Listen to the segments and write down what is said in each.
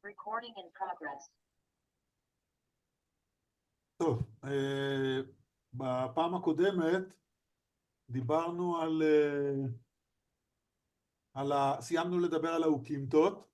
Recording in progress. טוב, בפעם הקודמת דיברנו סיימנו לדבר על האוקימתות,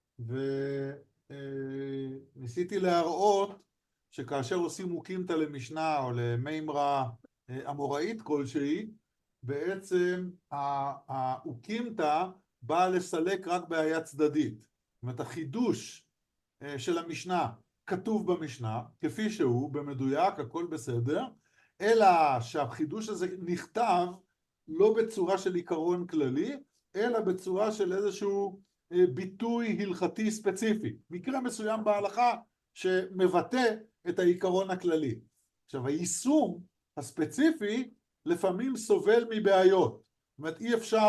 וניסיתי להראות שכאשר עושים אוקימתא למשנה או למימרה אמוראית כלשהי, בעצם האוקימתא באה לסלק רק בעיה צדדית. זאת אומרת, החידוש של המשנה כתוב במשנה, כפי שהוא, במדויק, הכל בסדר, אלא שהחידוש הזה נכתב לא בצורה של עיקרון כללי, אלא בצורה של איזשהו ביטוי הלכתי ספציפי, מקרה מסוים בהלכה שמבטא את העיקרון הכללי. עכשיו, היישום הספציפי לפעמים סובל מבעיות, זאת אומרת,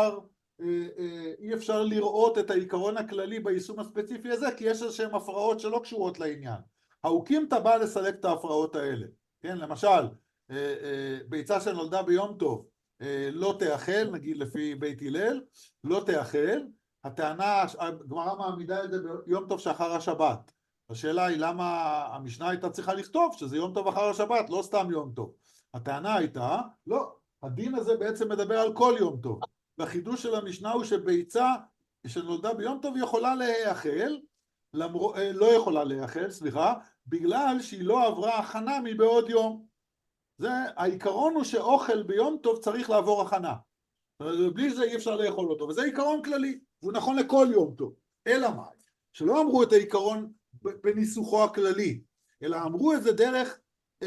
אי אפשר לראות את העיקרון הכללי ביישום הספציפי הזה, כי יש איזשהם הפרעות שלא קשורות לעניין. האוקימתא באה לסלק את ההפרעות האלה. כן, למשל, ביצה שנולדה ביום טוב לא תאכל, נגיד לפי בית הלל, לא תאכל. הטענה, הגמרא מעמידה את זה ביום טוב שאחר השבת. השאלה היא למה המשנה הייתה צריכה לכתוב שזה יום טוב אחר השבת, לא סתם יום טוב. הטענה הייתה, לא, הדין הזה בעצם מדבר על כל יום טוב. והחידוש של המשנה הוא שביצה שנולדה ביום טוב יכולה להאכל, לא יכולה להאכל, סליחה, בגלל שהיא לא עברה הכנה מבעוד יום. העיקרון הוא שאוכל ביום טוב צריך לעבור הכנה. בלי זה אי אפשר לאכול אותו, וזה עיקרון כללי, והוא נכון לכל יום טוב. אלא מה? שלא אמרו את העיקרון בניסוחו הכללי, אלא אמרו את זה דרך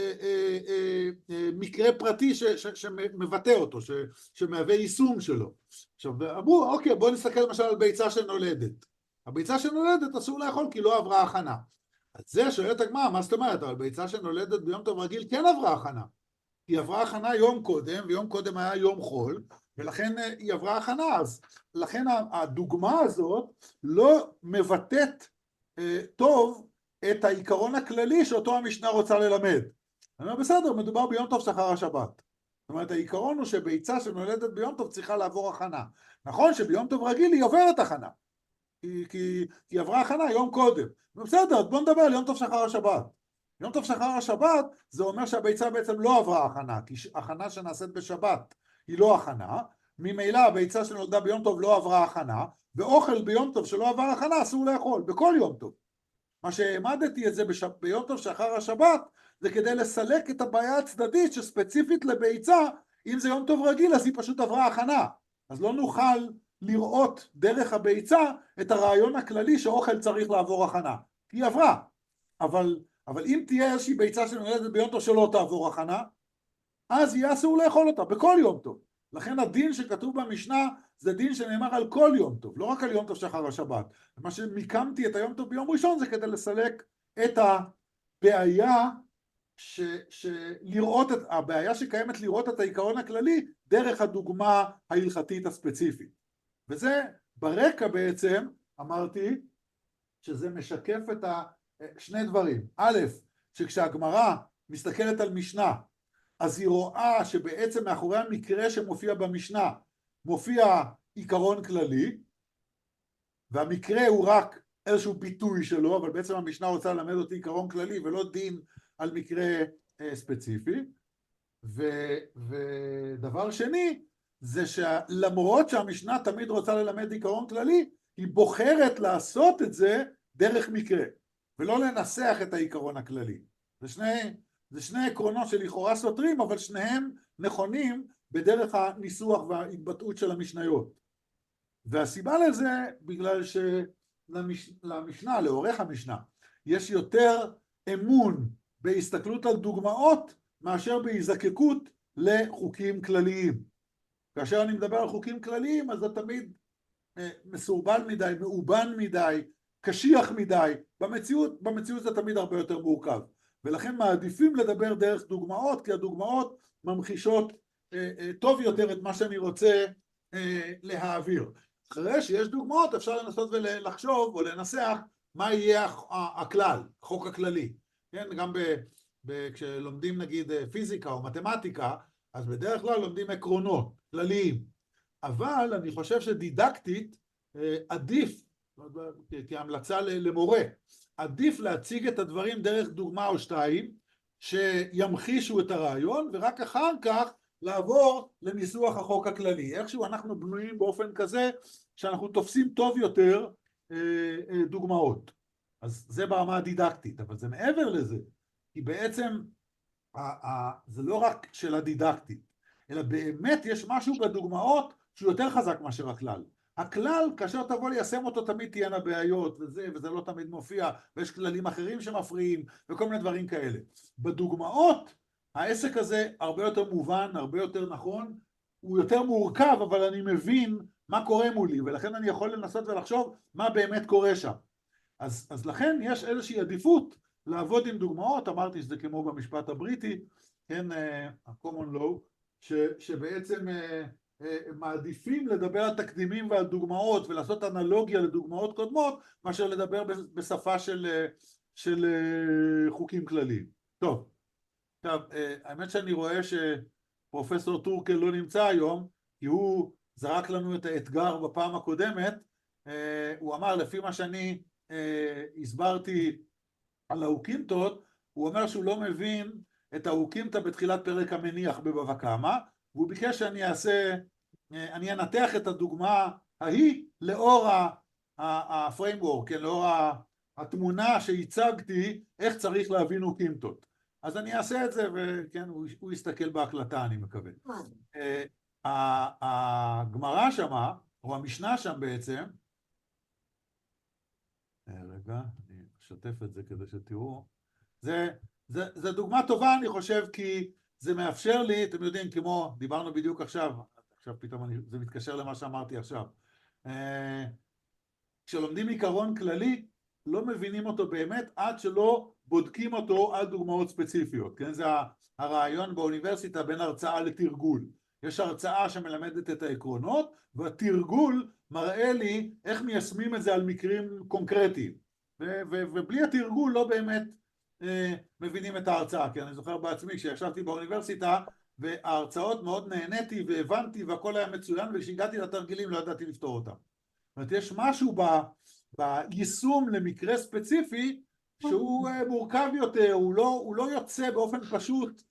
מקרה פרטי שמבטא אותו, שמהווה יישום שלו. עכשיו, אמרו, אוקיי, בואו נסתכל למשל על ביצה שנולדת. הביצה שנולדת אסור לאכול כי לא עברה הכנה. אז זה שואלת הגמרא, מה זאת אומרת? אבל ביצה שנולדת ביום טוב רגיל כן עברה הכנה. היא עברה הכנה יום קודם, ויום קודם היה יום חול, ולכן היא עברה הכנה. אז לכן הדוגמה הזאת לא מבטאת טוב את העיקרון הכללי שאותו המשנה רוצה ללמד. אני אומר, בסדר, מדובר ביום טוב שאחר השבת. זאת אומרת, העיקרון הוא שביצה שנולדת ביום טוב צריכה לעבור הכנה. נכון שביום טוב רגיל היא עוברת הכנה. כי היא עברה הכנה יום קודם. בסדר, בוא נדבר על יום טוב שאחר השבת. יום טוב שאחר השבת זה אומר שהביצה בעצם לא עברה הכנה, כי הכנה שנעשית בשבת היא לא הכנה. ממילא הביצה שנולדה ביום טוב לא עברה הכנה, ואוכל ביום טוב שלא עבר הכנה אסור לאכול, בכל יום טוב. מה שהעמדתי את זה ביום טוב שאחר השבת, זה כדי לסלק את הבעיה הצדדית שספציפית לביצה, אם זה יום טוב רגיל אז היא פשוט עברה הכנה. אז לא נוכל לראות דרך הביצה את הרעיון הכללי שאוכל צריך לעבור הכנה. היא עברה. אבל אם תהיה איזושהי ביצה שנולדת ביום טוב שלא תעבור הכנה, אז יהיה אסור לאכול אותה בכל יום טוב. לכן הדין שכתוב במשנה זה דין שנאמר על כל יום טוב, לא רק על יום טוב שאחר השבת. מה שמיקמתי את היום טוב ביום ראשון זה כדי לסלק את הבעיה הבעיה שקיימת לראות את העיקרון הכללי דרך הדוגמה ההלכתית הספציפית. וזה ברקע בעצם אמרתי שזה משקף את שני דברים. א', שכשהגמרא מסתכלת על משנה, אז היא רואה שבעצם מאחורי המקרה שמופיע במשנה, מופיע עיקרון כללי, והמקרה הוא רק איזשהו ביטוי שלו, אבל בעצם המשנה רוצה ללמד אותי עיקרון כללי ולא דין על מקרה ספציפי. ודבר שני, זה שלמרות שהמשנה תמיד רוצה ללמד עיקרון כללי, היא בוחרת לעשות את זה דרך מקרה, ולא לנסח את העיקרון הכללי. זה שני עקרונות שלכאורה סותרים, אבל שניהם נכונים בדרך הניסוח וההתבטאות של המשניות. והסיבה לזה, בגלל שלמשנה, לעורך המשנה, יש יותר אמון בהסתכלות על דוגמאות, מאשר בהזדקקות לחוקים כלליים. כאשר אני מדבר על חוקים כלליים, אז זה תמיד מסורבל מדי, מאובן מדי, קשיח מדי. במציאות זה תמיד הרבה יותר מורכב. ולכן מעדיפים לדבר דרך דוגמאות, כי הדוגמאות ממחישות טוב יותר את מה שאני רוצה להעביר. אחרי שיש דוגמאות אפשר לנסות ולחשוב או לנסח מה יהיה הכלל, החוק הכללי. כן, גם כשלומדים נגיד פיזיקה או מתמטיקה, אז בדרך כלל לומדים עקרונות כלליים. אבל אני חושב שדידקטית עדיף כהמלצה למורה, עדיף להציג את הדברים דרך דוגמה או שתיים שימחישו את הרעיון, ורק אחר כך לעבור לניסוח החוק הכללי. איכשהו אנחנו בנויים באופן כזה שאנחנו תופסים טוב יותר דוגמאות. אז זה ברמה הדידקטית, אבל זה מעבר לזה, כי בעצם זה לא רק שאלה דידקטית, אלא באמת יש משהו בדוגמאות שהוא יותר חזק מאשר הכלל. הכלל, כאשר תבוא ליישם אותו, תמיד תהיינה בעיות, וזה לא תמיד מופיע, ויש כללים אחרים שמפריעים, וכל מיני דברים כאלה. בדוגמאות, העסק הזה הרבה יותר מובן, הרבה יותר נכון, הוא יותר מורכב, אבל אני מבין מה קורה מולי, ולכן אני יכול לנסות ולחשוב מה באמת קורה שם. אז לכן יש איזושהי עדיפות לעבוד עם דוגמאות, אמרתי שזה כמו במשפט הבריטי, כן, ה-common law, שבעצם מעדיפים לדבר על תקדימים ועל דוגמאות ולעשות אנלוגיה לדוגמאות קודמות, מאשר לדבר בשפה של חוקים כלליים. טוב, עכשיו, האמת שאני רואה שפרופסור טורקל לא נמצא היום, כי הוא זרק לנו את האתגר בפעם הקודמת, הוא אמר, לפי מה שאני הסברתי על האוקימתות, הוא אומר שהוא לא מבין את האוקימתא בתחילת פרק המניח בבבא קמא, והוא ביקש שאני אני אנתח את הדוגמה ההיא לאור הפריימוורק, כן, לאור התמונה שהצגתי איך צריך להבין אוקימתות. אז אני אעשה את זה, וכן, הוא יסתכל בהקלטה, אני מקווה. הגמרא שמה, או המשנה שם בעצם, רגע, אני אשתף את זה כדי שתראו, זה דוגמה טובה, אני חושב, כי זה מאפשר לי, אתם יודעים, כמו דיברנו בדיוק עכשיו פתאום זה מתקשר למה שאמרתי עכשיו. כשלומדים עיקרון כללי, לא מבינים אותו באמת עד שלא בודקים אותו על דוגמאות ספציפיות. כן? זה הרעיון באוניברסיטה בין הרצאה לתרגול. יש הרצאה שמלמדת את העקרונות, והתרגול מראה לי איך מיישמים את זה על מקרים קונקרטיים. ובלי התרגול לא באמת מבינים את ההרצאה. כי אני זוכר בעצמי, כשישבתי באוניברסיטה, וההרצאות מאוד נהניתי והבנתי והכל היה מצוין, וכשהגעתי לתרגילים לא ידעתי לפתור אותם. זאת אומרת, יש משהו ביישום למקרה ספציפי שהוא מורכב יותר, הוא לא יוצא באופן פשוט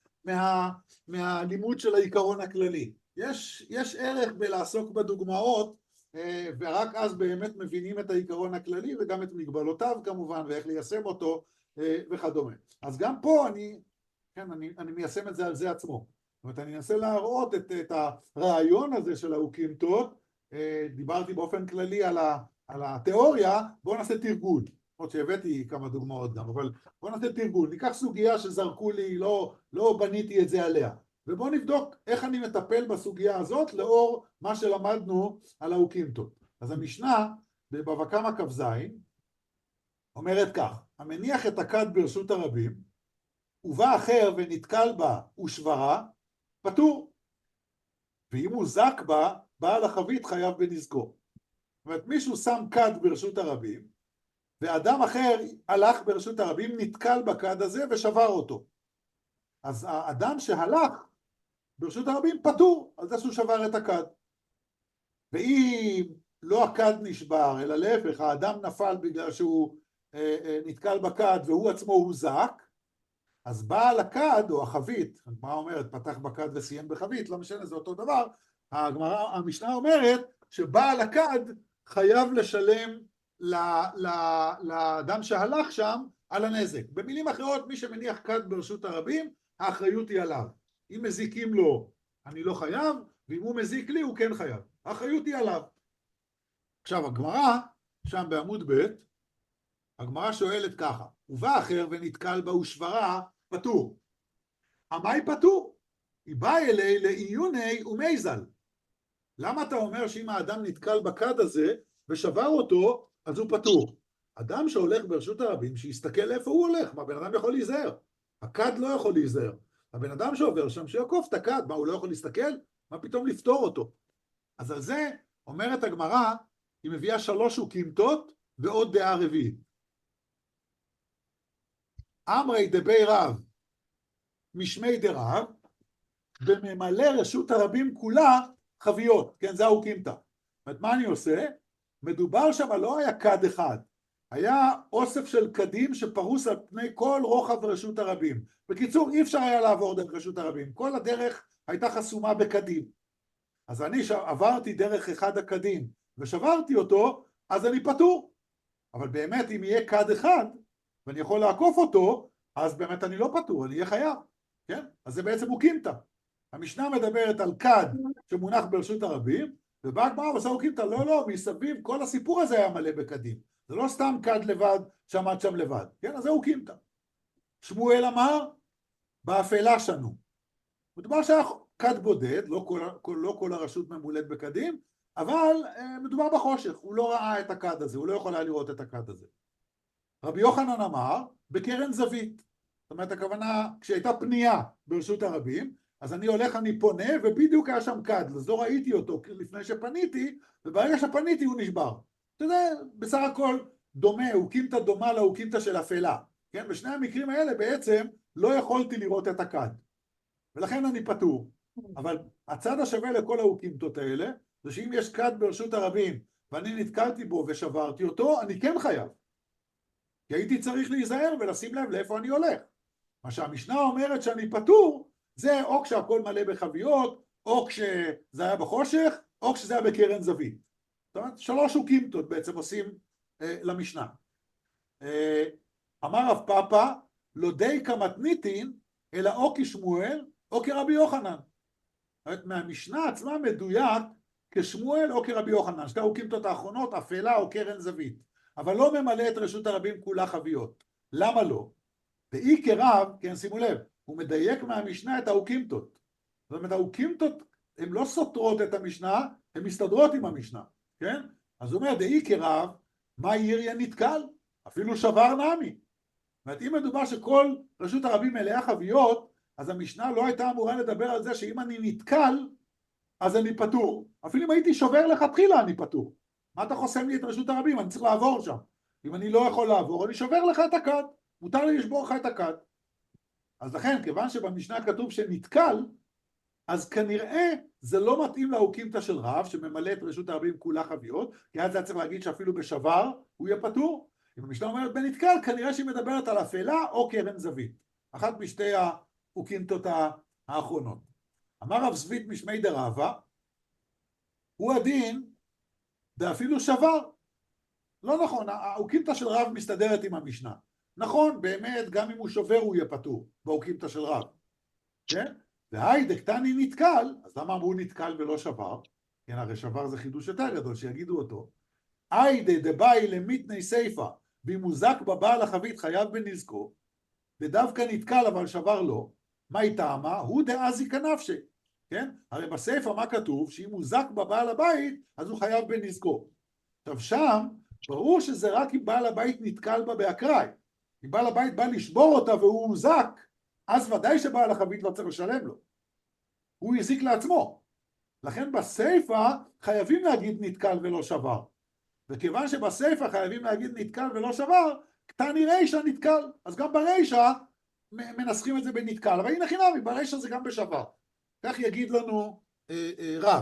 מהלימוד של העיקרון הכללי. יש ערך בלעסוק בדוגמאות, ורק אז באמת מבינים את העיקרון הכללי וגם את מגבלותיו כמובן, ואיך ליישם אותו וכדומה. אז גם פה אני מיישם את זה על זה עצמו. זאת אומרת, אני אנסה להראות את הרעיון הזה של האוקימתות, דיברתי באופן כללי על התיאוריה, בואו נעשה תרגול. עוד שהבאתי כמה דוגמאות גם, אבל בואו נעשה תרגול. ניקח סוגיה שזרקו לי, לא בניתי את זה עליה. ובואו נבדוק איך אני מטפל בסוגיה הזאת לאור מה שלמדנו על האוקימתות. אז המשנה בבבא קמא כ"ז אומרת כך, המניח את הכד ברשות הרבים, ובא אחר ונתקל בה ושברה, פטור. ואם הוא זק בה, בעל החבית חייב בנזקו. זאת אומרת, מישהו שם כד ברשות הרבים, ואדם אחר הלך ברשות הרבים, נתקל בכד הזה ושבר אותו. אז האדם שהלך ברשות הרבים פטור על זה שהוא שבר את הכד. ואם לא הכד נשבר, אלא להפך, האדם נפל בגלל שהוא נתקל בכד והוא עצמו הוזק, אז בעל הכד או החבית, הגמרא אומרת פתח בכד וסיים בחבית, לא משנה, זה אותו דבר, המשנה אומרת שבעל הכד חייב לשלם לאדם שהלך שם על הנזק. במילים אחרות, מי שמניח כד ברשות הרבים, האחריות היא עליו. אם מזיקים לו, אני לא חייב, ואם הוא מזיק לי, הוא כן חייב. האחריות היא עליו. עכשיו, הגמרא, שם בעמוד ב', הגמרא שואלת ככה, ובא אחר ונתקל בה ושברה, פטור. המאי פטור? היא באה אלי לעיוני ומייזל. למה אתה אומר שאם האדם נתקל בכד הזה ושבר אותו, אז הוא פטור? אדם שהולך ברשות הרבים, שיסתכל איפה הוא הולך, מה בן אדם יכול להיזהר? הכד לא יכול להיזהר. הבן אדם שעובר שם שיעקוף את הכד, מה הוא לא יכול להסתכל? מה פתאום לפתור אותו? אז על זה אומרת הגמרא, היא מביאה 3 אוקימתות ועוד דעה רביעית. אמרי דבי רב, משמי דרב, בממלא רשות הרבים כולה חביות, כן, זה האוקימתא. זאת אומרת, מה אני עושה? מדובר שם לא היה כד אחד, היה אוסף של כדים שפרוס על פני כל רוחב רשות הרבים. בקיצור, אי אפשר היה לעבור דרך רשות הרבים, כל הדרך הייתה חסומה בכדים. אז אני עברתי דרך אחד הכדים ושברתי אותו, אז אני פטור. אבל באמת אם יהיה כד אחד ואני יכול לעקוף אותו, אז באמת אני לא פטור, אני אהיה חייב. כן? אז זה בעצם אוקימתא. המשנה מדברת על כד שמונח ברשות הרבים, ובא הגמרא ועושה אוקימתא, לא, מסביב כל הסיפור הזה היה מלא בכדים. זה לא סתם כד לבד שעמד שם לבד. כן? אז זה אוקימתא. שמואל אמר, באפלה שנו. מדובר שהיה כד בודד, לא כל הרשות ממולאת בכדים, אבל מדובר בחושך, הוא לא ראה את הכד הזה, הוא לא יכול היה לראות את הכד הזה. רבי יוחנן אמר, בקרן זווית. זאת אומרת, הכוונה, כשהייתה פנייה ברשות הרבים, אז אני הולך, אני פונה, ובדיוק היה שם כד, אז לא ראיתי אותו לפני שפניתי, וברגע שפניתי הוא נשבר. אתה יודע, בסך הכל דומה, אוקימתא דומה לאוקימתא של אפלה. כן? בשני המקרים האלה בעצם לא יכולתי לראות את הכד. ולכן אני פטור. אבל הצד השווה לכל האוקימתות האלה, זה שאם יש כד ברשות הרבים, ואני נתקלתי בו ושברתי אותו, אני כן חייב. כי הייתי צריך להיזהר ולשים לב לאיפה אני הולך. מה שהמשנה אומרת שאני פטור, זה או כשהכל מלא בחביות, או כשזה היה בחושך, או כשזה היה בקרן זווית. זאת אומרת, 3 אוקימתות בעצם עושים למשנה. אמר רב פאפא, לא די כמתניתין, אלא או כשמואל, או כרבי יוחנן. מהמשנה עצמה מדויק כשמואל או כרבי יוחנן. 2 האוקימתות האחרונות, אפלה או קרן זווית. אבל לא ממלא את רשות הרבים כולה חביות. למה לא? ואי כרב, כן, שימו לב, הוא מדייק מהמשנה את האוקימתות. זאת אומרת, האוקימתות הן לא סותרות את המשנה, הן מסתדרות עם המשנה, כן? אז הוא אומר, דאי כרב, מה יריה נתקל? אפילו שבר נמי. זאת אומרת, אם מדובר שכל רשות הרבים מלאה חביות, אז המשנה לא הייתה אמורה לדבר על זה שאם אני נתקל, אז אני פטור. אפילו אם הייתי שובר לכתחילה, אני פטור. מה אתה חוסם לי את רשות הרבים? אני צריך לעבור שם. אם אני לא יכול לעבור, אני שובר לך את הכד. מותר לי לשבור לך את הכד. אז לכן, כיוון שבמשנה כתוב שנתקל, אז כנראה זה לא מתאים לאוקימתא של רב, שממלא את רשות הרבים כולה חביות, כי אז זה צריך להגיד שאפילו בשבר הוא יהיה פטור. אם המשנה אומרת בנתקל, כנראה שהיא מדברת על אפלה או קרן זווית. אחת משתי האוקימתות האחרונות. אמר רב זווית משמי דרבה, הוא הדין ואפילו שבר. לא נכון, האוקימתא של רב מסתדרת עם המשנה. נכון, באמת, גם אם הוא שובר הוא יהיה פטור, באוקימתא של רב. כן? והי דקטני נתקל, אז למה אמרו נתקל ולא שבר? כן, הרי שבר זה חידוש יותר גדול, שיגידו אותו. אי דבאי למיתני סייפה, ואם הוא זק בבעל החבית חייב בנזקו, ודווקא נתקל אבל שבר לא, מה היא טעמה? הוא דאזיקא נפשי. כן? הרי בסייפה מה כתוב? שאם הוא זק בבעל הבית, אז הוא חייב בנזקו. עכשיו שם, ברור שזה רק אם בעל הבית נתקל בה באקראי. אם בעל הבית בא לשבור אותה והוא הוזק, אז ודאי שבעל החבית לא צריך לשלם לו. הוא יזיק לעצמו. לכן בסייפה חייבים להגיד נתקל ולא שבר. וכיוון שבסייפה חייבים להגיד נתקל ולא שבר, קטני רישא נתקל. אז גם ברישא מנסחים את זה בנתקל. אבל הנה חינמי, ברישא זה גם בשבר. כך יגיד לנו רב.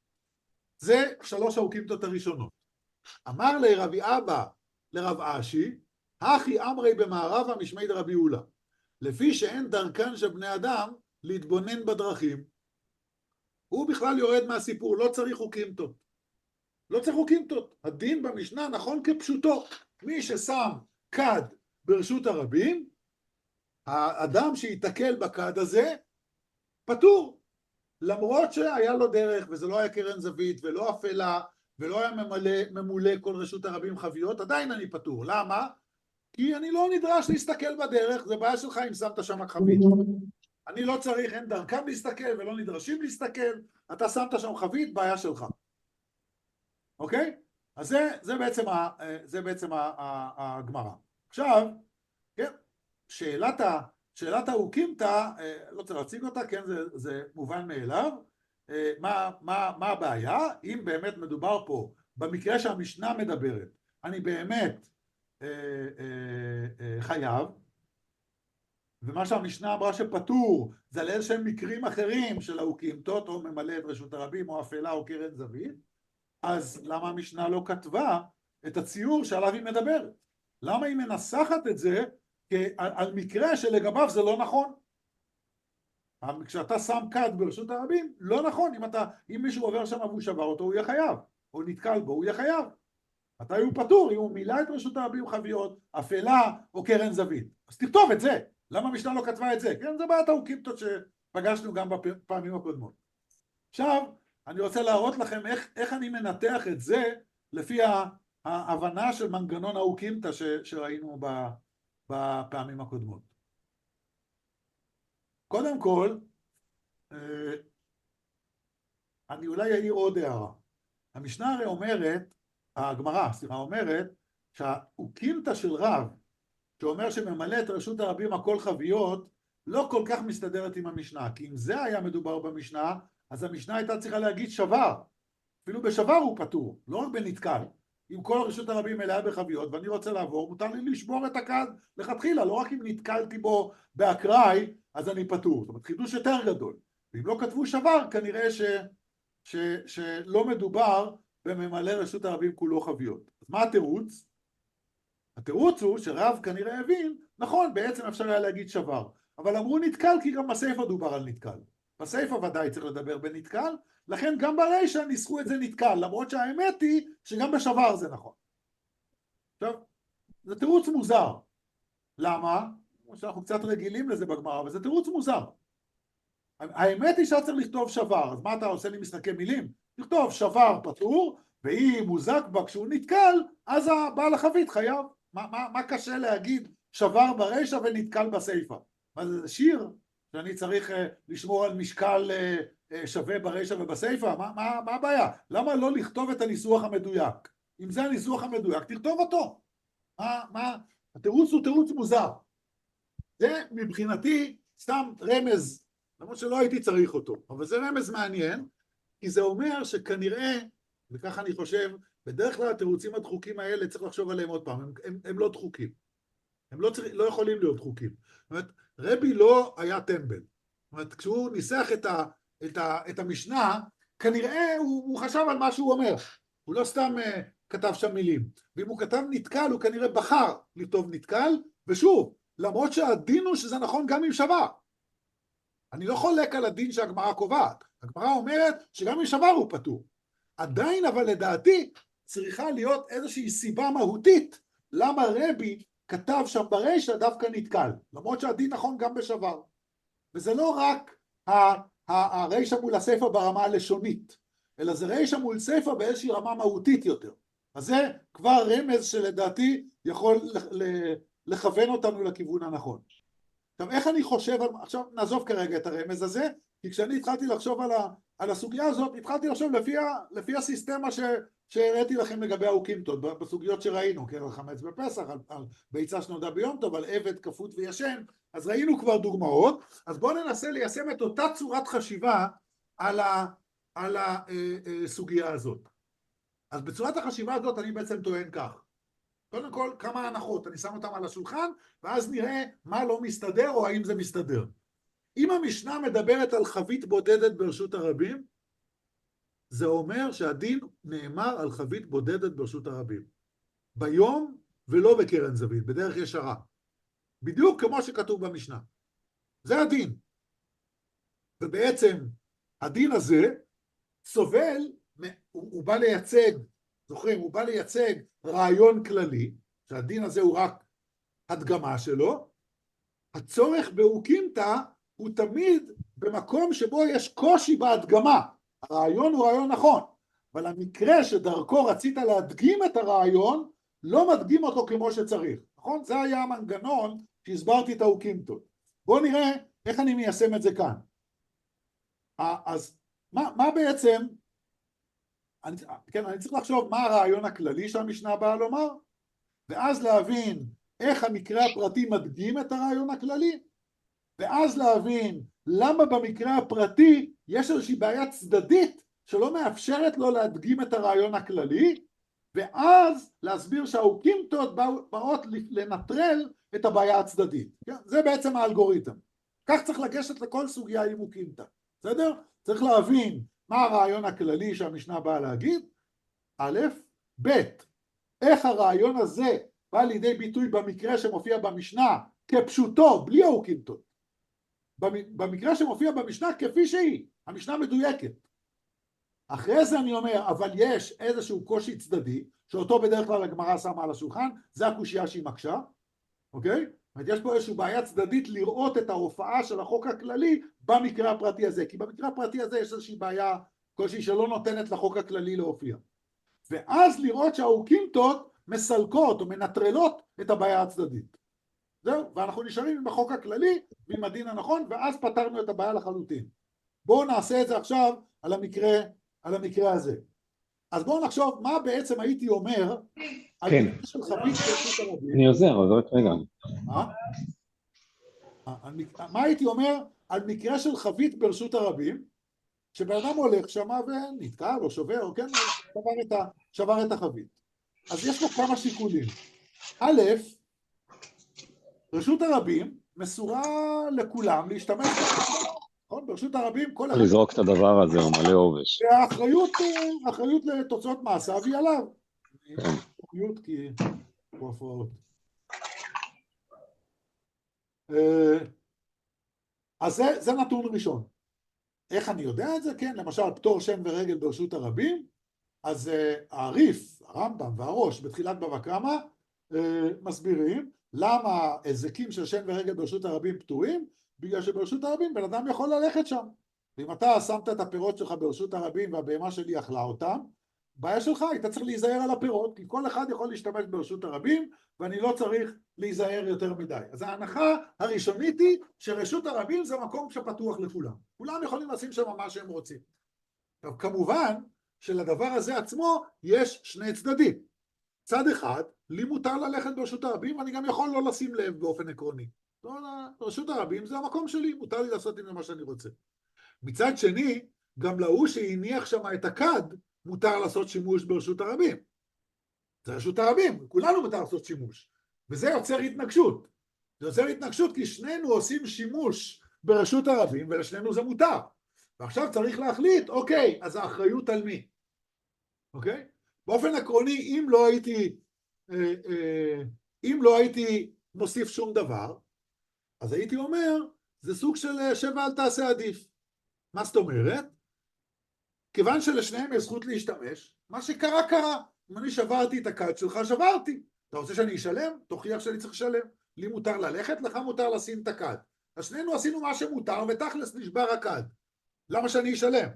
זה 3 האוקימתות הראשונות. אמר לרבי אבא לרב אשי, הכי אמרי במערבה משמי דרבי יהודה. לפי שאין דרכן של בני אדם להתבונן בדרכים. הוא בכלל יורד מהסיפור, לא צריך אוקימתות. לא צריך אוקימתות. הדין במשנה נכון כפשוטו. מי ששם כד ברשות הרבים, האדם שיתקל בכד הזה, פטור. למרות שהיה לו דרך, וזה לא היה קרן זווית, ולא אפלה, ולא היה ממולא כל רשות הרבים חביות, עדיין אני פטור. למה? כי אני לא נדרש להסתכל בדרך, זה בעיה שלך אם שמת שם חבית. אני לא צריך, אין דרכם להסתכל ולא נדרשים להסתכל, אתה שמת שם חבית, בעיה שלך. אוקיי? אז זה בעצם הגמרא. עכשיו, כן, שאלת האוקימתא, לא צריך להציג אותה, כן, זה מובן מאליו. מה הבעיה? אם באמת מדובר פה, במקרה שהמשנה מדברת, אני באמת חייב, ומה שהמשנה אמרה שפטור, זה על איזשהם מקרים אחרים של האוקימתות, או ממלא את רשות הרבים, או אפלה, או קרן זווית, אז למה המשנה לא כתבה את הציור שעליו היא מדברת? למה היא מנסחת את זה על מקרה שלגביו זה לא נכון? כשאתה שם כד ברשות הרבים, לא נכון. אם מישהו עובר שם והוא שבר אותו, הוא יהיה חייב, או נתקל בו, הוא יהיה חייב. מתי הוא פטור? אם הוא מילא את רשות הרבים חביות, אפלה או קרן זווית. אז תכתוב את זה. למה המשנה לא כתבה את זה? כן, זה בעיית האוקימתות שפגשנו גם בפעמים הקודמות. עכשיו, אני רוצה להראות לכם איך אני מנתח את זה לפי ההבנה של מנגנון האוקימתא שראינו בפעמים הקודמות. קודם כל, אני אולי אעיר עוד הערה. המשנה הרי אומרת, הגמרא, סליחה, אומרת שהאוקימתא של רב, שאומר שממלא את רשות הרבים הכל חביות, לא כל כך מסתדרת עם המשנה. כי אם זה היה מדובר במשנה, אז המשנה הייתה צריכה להגיד שבר. אפילו בשבר הוא פטור, לא רק בנתקל. אם כל רשות הרבים מלאה בחביות ואני רוצה לעבור, מותר לי לשבור את הכד לכתחילה, לא רק אם נתקלתי בו באקראי, אז אני פטור. זאת אומרת, חידוש יותר גדול. ואם לא כתבו שבר, כנראה שלא מדובר בממלא רשות הרבים כולו חביות. אז מה התירוץ? התירוץ הוא שרב כנראה הבין, נכון, בעצם אפשר היה להגיד שבר, אבל אמרו נתקל כי גם בסייפה דובר על נתקל. בסייפה ודאי צריך לדבר בנתקל, לכן גם ברישה ניסחו את זה נתקל, למרות שהאמת היא שגם בשבר זה נכון. עכשיו, זה תירוץ מוזר. למה? כמו שאנחנו קצת רגילים לזה בגמרא, אבל זה תירוץ מוזר. האמת היא שאתה צריך לכתוב שבר, אז מה אתה עושה לי משחקי מילים? לכתוב שבר פטור, ואם הוא זק בה כשהוא נתקל, אז הבעל החבית חייב. מה קשה להגיד שבר ברישה ונתקל בסייפה? מה זה שיר? שאני צריך לשמור על משקל שווה ברישה ובסייפה? מה הבעיה? למה לא לכתוב את הניסוח המדויק? אם זה הניסוח המדויק, תכתוב אותו. התירוץ הוא תירוץ מוזר. זה מבחינתי סתם רמז, למרות שלא הייתי צריך אותו, אבל זה רמז מעניין, כי זה אומר שכנראה, וככה אני חושב, בדרך כלל התירוצים הדחוקים האלה צריך לחשוב עליהם עוד פעם, הם לא דחוקים. הם לא יכולים להיות דחוקים. זאת אומרת, רבי לא היה טמבל. זאת אומרת, כשהוא ניסח את המשנה, כנראה הוא חשב על מה שהוא אומר. הוא לא סתם כתב שם מילים. ואם הוא כתב נתקל, הוא כנראה בחר לכתוב נתקל, ושוב, למרות שהדין הוא שזה נכון גם עם שבר. אני לא חולק על הדין שהגמרא קובעת. הגמרא אומרת שגם עם שבר הוא פטור. עדיין, אבל לדעתי, צריכה להיות איזושהי סיבה מהותית למה רבי כתב שם ברישה דווקא נתקל, למרות שהדין נכון גם בשבר. וזה לא רק הרישה מול הספר ברמה הלשונית, אלא זה רישה מול ספר באיזושהי רמה מהותית יותר. אז זה כבר רמז שלדעתי יכול לכוון אותנו לכיוון הנכון. עכשיו, איך אני חושב, עכשיו נעזוב כרגע את הרמז הזה, כי כשאני התחלתי לחשוב על הסוגיה הזאת, התחלתי לחשוב לפי הסיסטמה שהראיתי לכם לגבי האוקימתות, בסוגיות שראינו, כן, על חמץ בפסח, על ביצה שנולדה ביום טוב, על עבד כפות וישן, אז ראינו כבר דוגמאות, אז בואו ננסה ליישם את אותה צורת חשיבה על הסוגיה הזאת. אז בצורת החשיבה הזאת אני בעצם טוען כך. קודם כל, כמה הנחות, אני שם אותם על השולחן, ואז נראה מה לא מסתדר או האם זה מסתדר. אם המשנה מדברת על חבית בודדת ברשות הרבים, זה אומר שהדין נאמר על חבית בודדת ברשות הרבים. ביום ולא בקרן זווית, בדרך ישרה. בדיוק כמו שכתוב במשנה. זה הדין. ובעצם הדין הזה סובל, הוא בא לייצג, זוכרים, הוא בא לייצג רעיון כללי, שהדין הזה הוא רק הדגמה שלו. הצורך באוקימתא הוא תמיד במקום שבו יש קושי בהדגמה. הרעיון הוא רעיון נכון, אבל המקרה שדרכו רצית להדגים את הרעיון, לא מדגים אותו כמו שצריך. נכון? זה היה המנגנון שהסברתי את האוקימתות. בואו נראה איך אני מיישם את זה כאן. אז מה בעצם, אני צריך לחשוב מה הרעיון הכללי שהמשנה באה לומר, ואז להבין איך המקרה הפרטי מדגים את הרעיון הכללי, ואז להבין למה במקרה הפרטי יש איזושהי בעיה צדדית שלא מאפשרת לו להדגים את הרעיון הכללי, ואז להסביר שהאוקימתות באות לנטרל את הבעיה הצדדית. זה בעצם האלגוריתם. כך צריך לגשת לכל סוגיה עם אוקימתא. בסדר? צריך להבין מה הרעיון הכללי שהמשנה באה להגיד, א', ב', איך הרעיון הזה בא לידי ביטוי במקרה שמופיע במשנה כפשוטו, בלי האוקימתות. במקרה שמופיע במשנה כפי שהיא, המשנה מדויקת. אחרי זה אני אומר, אבל יש איזשהו קושי צדדי, שאותו בדרך כלל הגמרא שמה על השולחן, זה הקושייה שהיא מקשה, אוקיי? זאת אומרת, יש פה איזושהי בעיה צדדית לראות את ההופעה של החוק הכללי במקרה הפרטי הזה, כי במקרה הפרטי הזה יש איזושהי בעיה, קושי שלא נותנת לחוק הכללי להופיע. ואז לראות שהאוקימתות מסלקות או מנטרלות את הבעיה הצדדית. זהו, ואנחנו נשארים עם החוק הכללי ועם הדין הנכון, ואז פתרנו את הבעיה לחלוטין. בואו נעשה את זה עכשיו על המקרה הזה. אז בואו נחשוב מה בעצם הייתי אומר על מקרה של חבית ברשות הרבים. אני עוזר, אבל רק רגע. מה הייתי אומר על מקרה של חבית ברשות הרבים, שבן אדם הולך שם ונתקע או שובר, או כן, שבר את החבית. אז יש לו כמה שיקולים. א', רשות הרבים מסורה לכולם להשתמש נכון? ברשות הרבים כל אחד... לזרוק את הדבר הזה, הוא מלא עובש. והאחריות לתוצאות מעשיו היא עליו. אחריות כי... הוא הפרעות. אז זה נתון ראשון. איך אני יודע את זה? כן, למשל פטור שם ורגל ברשות הרבים, אז הריף, הרמב"ם והראש בתחילת בבא קמא מסבירים למה הזקים של שם ורגל ברשות הרבים פטורים, בגלל שברשות הרבים בן אדם יכול ללכת שם. ואם אתה שמת את הפירות שלך ברשות הרבים והבהמה שלי אכלה אותם, בעיה שלך, היית צריך להיזהר על הפירות, כי כל אחד יכול להשתמש ברשות הרבים, ואני לא צריך להיזהר יותר מדי. אז ההנחה הראשונית היא שרשות הרבים זה מקום שפתוח לכולם. כולם יכולים לשים שם מה שהם רוצים. עכשיו, כמובן שלדבר הזה עצמו יש שני צדדים. צד אחד, לי מותר ללכת ברשות הרבים, ואני גם יכול לא לשים לב באופן עקרוני. רשות הרבים זה המקום שלי, מותר לי לעשות עם מה שאני רוצה. מצד שני, גם להוא שהניח שם את הכד, מותר לעשות שימוש ברשות הרבים. זה רשות הרבים, כולנו מותר לעשות שימוש. וזה יוצר התנגשות. זה יוצר התנגשות כי שנינו עושים שימוש ברשות הרבים, ולשנינו זה מותר. ועכשיו צריך להחליט, אוקיי, אז האחריות על מי? אוקיי? באופן עקרוני, אם לא הייתי מוסיף שום דבר, אז הייתי אומר, זה סוג של שב אל תעשה עדיף. מה זאת אומרת? כיוון שלשניהם יש זכות להשתמש, מה שקרה קרה. אם אני שברתי את הכד שלך, שברתי. אתה רוצה שאני אשלם? תוכיח שאני צריך לשלם. לי מותר ללכת, לך מותר לשים את הכד. אז שנינו עשינו מה שמותר, ותכלס נשבר הכד. למה שאני אשלם?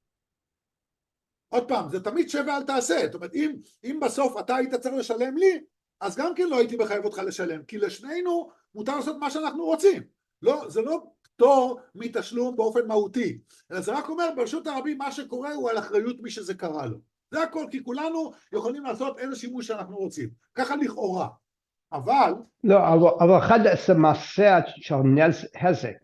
עוד פעם, זה תמיד שב ואל תעשה. זאת אומרת, אם בסוף אתה היית צריך לשלם לי, אז גם כן לא הייתי מחייב אותך לשלם, כי לשנינו מותר לעשות מה שאנחנו רוצים. לא, זה לא פטור מתשלום באופן מהותי, אלא זה רק אומר, ברשות הרבים מה שקורה הוא על אחריות מי שזה קרה לו. זה הכל, כי כולנו יכולים לעשות איזה שימוש שאנחנו רוצים. ככה לכאורה. אבל... לא, אבל אחד זה מעשה של נזק.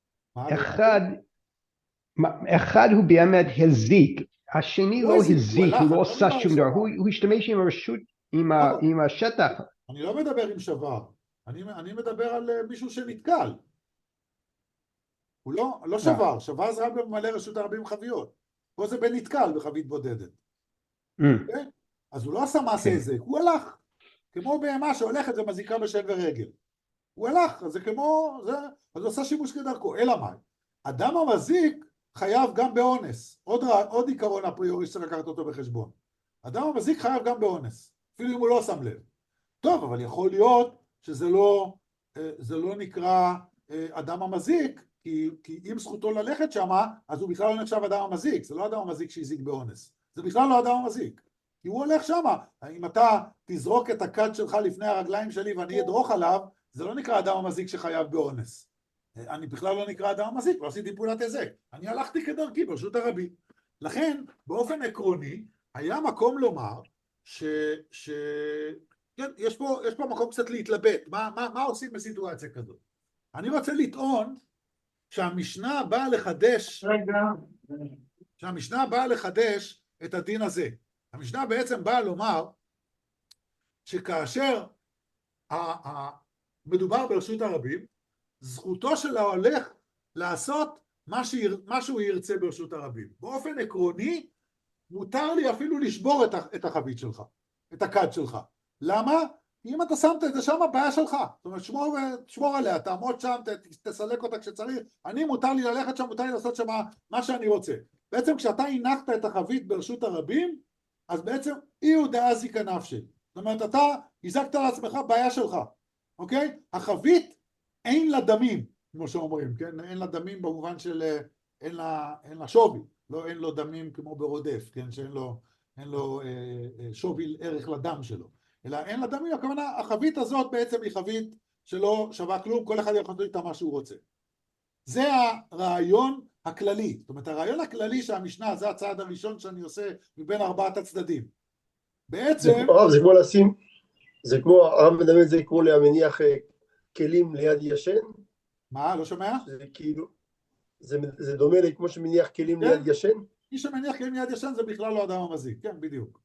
אחד הוא באמת הזיק, השני לא הזיק, הוא לא עושה שום דבר, הוא השתמש עם הרשות, עם השטח. אני לא מדבר עם שבר, אני מדבר על מישהו שנתקל. הוא לא שבר, שבר זה רק במלא רשות הרבים חביות. פה זה בנתקל בחבית בודדת. אז הוא לא עשה מעשה הזה, הוא הלך. כמו בהמה שהולכת ומזיקה בשן ורגל. הוא הלך, אז זה כמו, אז הוא עושה שימוש כדרכו. אלא מה? אדם המזיק חייב גם באונס. עוד עיקרון אפריורי שצריך לקחת אותו בחשבון. אדם המזיק חייב גם באונס, אפילו אם הוא לא שם לב. טוב, אבל יכול להיות שזה לא נקרא אדם המזיק, כי אם זכותו ללכת שמה, אז הוא בכלל לא נחשב אדם המזיק. זה לא אדם המזיק שהזיק באונס. זה בכלל לא אדם המזיק. כי הוא הולך שמה. אם אתה תזרוק את הכד שלך לפני הרגליים שלי ואני אדרוך עליו, זה לא נקרא אדם המזיק שחייב באונס. אני בכלל לא נקרא אדם המזיק, לא עשיתי פעולת היזק. אני הלכתי כדרכי ברשות הרבים. לכן, באופן עקרוני, היה מקום לומר כן, יש פה מקום קצת להתלבט. מה עושים בסיטואציה כזאת? אני רוצה לטעון שהמשנה באה לחדש את הדין הזה. המשנה בעצם באה לומר שכאשר מדובר ברשות הרבים, זכותו של ההולך לעשות מה שהוא ירצה ברשות הרבים. באופן עקרוני, מותר לי אפילו לשבור את החבית שלך, את הכד שלך. למה? אם אתה שמת את זה שם, הבעיה שלך. זאת אומרת, שמור עליה, תעמוד שם, תסלק אותה כשצריך. אני מותר לי ללכת שם, מותר לי לעשות שם מה שאני רוצה. בעצם כשאתה הנחת את החבית ברשות הרבים, אז בעצם אי הוא דאזיקא נפשי. זאת אומרת, אתה הזקת לעצמך בעיה שלך, אוקיי? החבית אין לה דמים, כמו שאומרים, כן? אין לה דמים במובן של אין לה שווי, לא אין לו דמים כמו ברודף, כן? שאין לו שווי ערך לדם שלו, אלא אין לה דמים, הכוונה, החבית הזאת בעצם היא חבית שלא שווה כלום, כל אחד יכול לעשות איתה מה שהוא רוצה. זה הרעיון הכללי, זאת אומרת, הרעיון הכללי שהמשנה, זה הצעד הראשון שאני עושה מבין ארבעת הצדדים. בעצם... זה כמו לשים, זה כמו, הרב מדבר את זה כמו להמניח כלים ליד ישן? מה? לא שומע? זה כאילו, זה דומה לי כמו שמניח כלים כן? ליד ישן? מי שמניח כלים ליד ישן זה בכלל לא אדם המזיק, כן, בדיוק.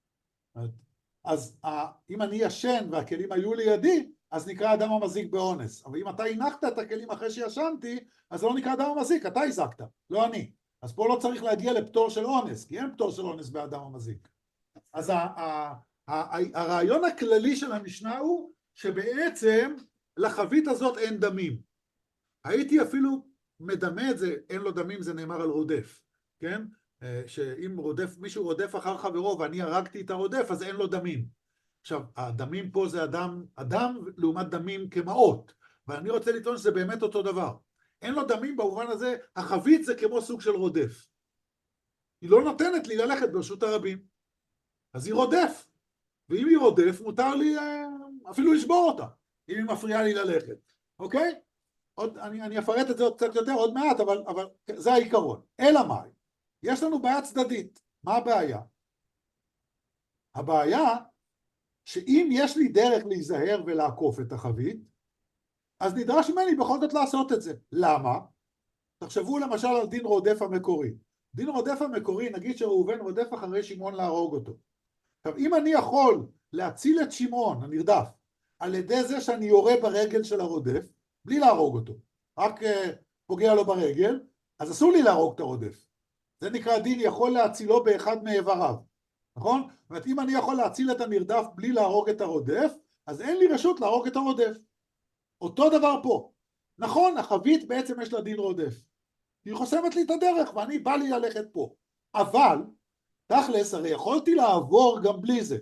אז אם אני ישן והכלים היו לידי, אז נקרא אדם המזיק באונס. אבל אם אתה הנחת את הכלים אחרי שישנתי, אז זה לא נקרא אדם המזיק, אתה הזקת, לא אני. אז פה לא צריך להגיע לפטור של אונס, כי אין פטור של אונס באדם המזיק. אז הרעיון הכללי של המשנה הוא שבעצם לחבית הזאת אין דמים. הייתי אפילו מדמה את זה, אין לו דמים, זה נאמר על רודף, כן? שאם מישהו רודף אחר חברו ואני הרגתי את הרודף, אז אין לו דמים. עכשיו, הדמים פה זה אדם לעומת דמים כמעות, ואני רוצה לטעון שזה באמת אותו דבר. אין לו דמים במובן הזה, החבית זה כמו סוג של רודף. היא לא נותנת לי ללכת ברשות הרבים. אז היא רודף, ואם היא רודף, מותר לי אפילו לשבור אותה, אם היא מפריעה לי ללכת, אוקיי? אני אפרט את זה עוד קצת יותר, עוד מעט, אבל זה העיקרון. אלא מה? יש לנו בעיה צדדית. מה הבעיה? הבעיה שאם יש לי דרך להיזהר ולעקוף את החבית, אז נדרש ממני בכל זאת לעשות את זה. למה? תחשבו למשל על דין רודף המקורי. דין רודף המקורי, נגיד שראובן רודף אחרי שמעון להרוג אותו. עכשיו, אם אני יכול להציל את שמעון הנרדף על ידי זה שאני יורה ברגל של הרודף, בלי להרוג אותו, רק פוגע לו ברגל, אז אסור לי להרוג את הרודף. זה נקרא דין יכול להצילו באחד מאיבריו, נכון? זאת אומרת, אם אני יכול להציל את הנרדף בלי להרוג את הרודף, אז אין לי רשות להרוג את הרודף. אותו דבר פה. נכון, החבית בעצם יש לה דין רודף. היא חוסמת לי את הדרך, ואני בא לי ללכת פה. אבל, תכלס, הרי יכולתי לעבור גם בלי זה.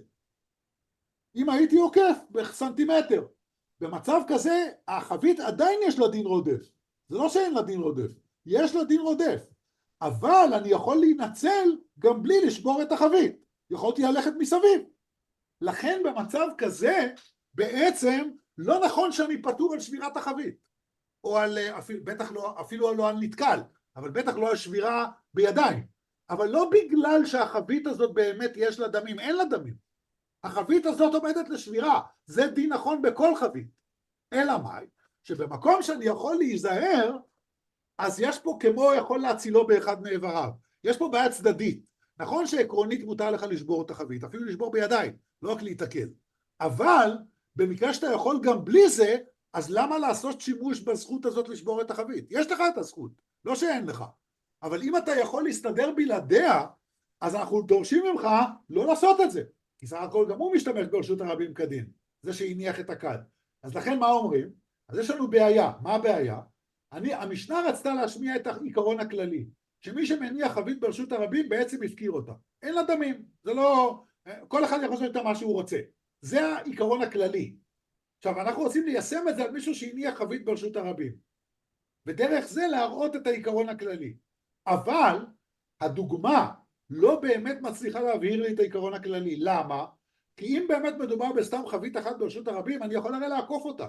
אם הייתי עוקף בסנטימטר. במצב כזה, החבית עדיין יש לה דין רודף. זה לא שאין לה דין רודף. יש לה דין רודף. אבל אני יכול להינצל גם בלי לשבור את החבית. יכולתי ללכת מסביב. לכן במצב כזה, בעצם לא נכון שאני פטור על שבירת החבית. או על, בטח לא, אפילו לא על נתקל, אבל בטח לא על שבירה בידיים. אבל לא בגלל שהחבית הזאת באמת יש לה דמים, אין לה דמים. החבית הזאת עומדת לשבירה, זה דין נכון בכל חבית. אלא מה? שבמקום שאני יכול להיזהר, אז יש פה כמו יכול להצילו באחד מאיבריו. יש פה בעיה צדדית. נכון שעקרונית מותר לך לשבור את החבית, אפילו לשבור בידיים, לא רק להתעכל. אבל במקרה שאתה יכול גם בלי זה, אז למה לעשות שימוש בזכות הזאת לשבור את החבית? יש לך את הזכות, לא שאין לך. אבל אם אתה יכול להסתדר בלעדיה, אז אנחנו דורשים ממך לא לעשות את זה. כי סך הכל גם הוא משתמש ברשות הרבים כדין, זה שהניח את הכד. אז לכן מה אומרים? אז יש לנו בעיה. מה הבעיה? המשנה רצתה להשמיע את העיקרון הכללי, שמי שמניח חבית ברשות הרבים בעצם הפקיר אותה. אין לה דמים, זה לא... כל אחד יכול לעשות איתה מה שהוא רוצה. זה העיקרון הכללי. עכשיו, אנחנו רוצים ליישם את זה על מישהו שהניח חבית ברשות הרבים. ודרך זה להראות את העיקרון הכללי. אבל הדוגמה לא באמת מצליחה להבהיר לי את העיקרון הכללי. למה? כי אם באמת מדובר בסתם חבית אחת ברשות הרבים, אני יכול הרי לעקוף אותה.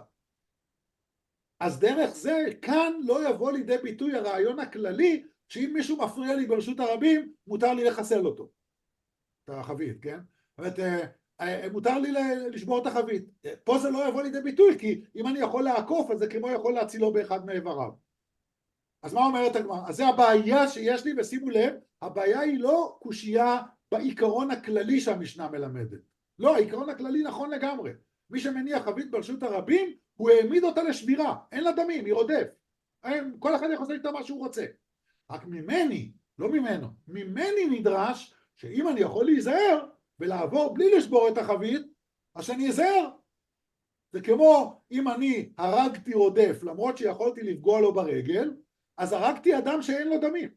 אז דרך זה כאן לא יבוא לידי ביטוי הרעיון הכללי, שאם מישהו מפריע לי ברשות הרבים, מותר לי לחסל אותו. את החבית, כן? זאת אומרת, מותר לי לשבור את החבית. פה זה לא יבוא לידי ביטוי, כי אם אני יכול לעקוף, אז זה כמו יכול להצילו באחד מאיבריו. אז מה אומרת הגמרא? אז זה הבעיה שיש לי, ושימו לב, הבעיה היא לא קושייה בעיקרון הכללי שהמשנה מלמדת. לא, העיקרון הכללי נכון לגמרי. מי שמניח חבית ברשות הרבים, הוא העמיד אותה לשבירה. אין לה דמים, היא רודף. כל אחד יכול לעשות איתה מה שהוא רוצה. רק ממני, לא ממנו, ממני נדרש שאם אני יכול להיזהר ולעבור בלי לשבור את החבית, אז שאני אזהר. זה כמו אם אני הרגתי רודף למרות שיכולתי לפגוע לו ברגל, אז הרגתי אדם שאין לו דמים.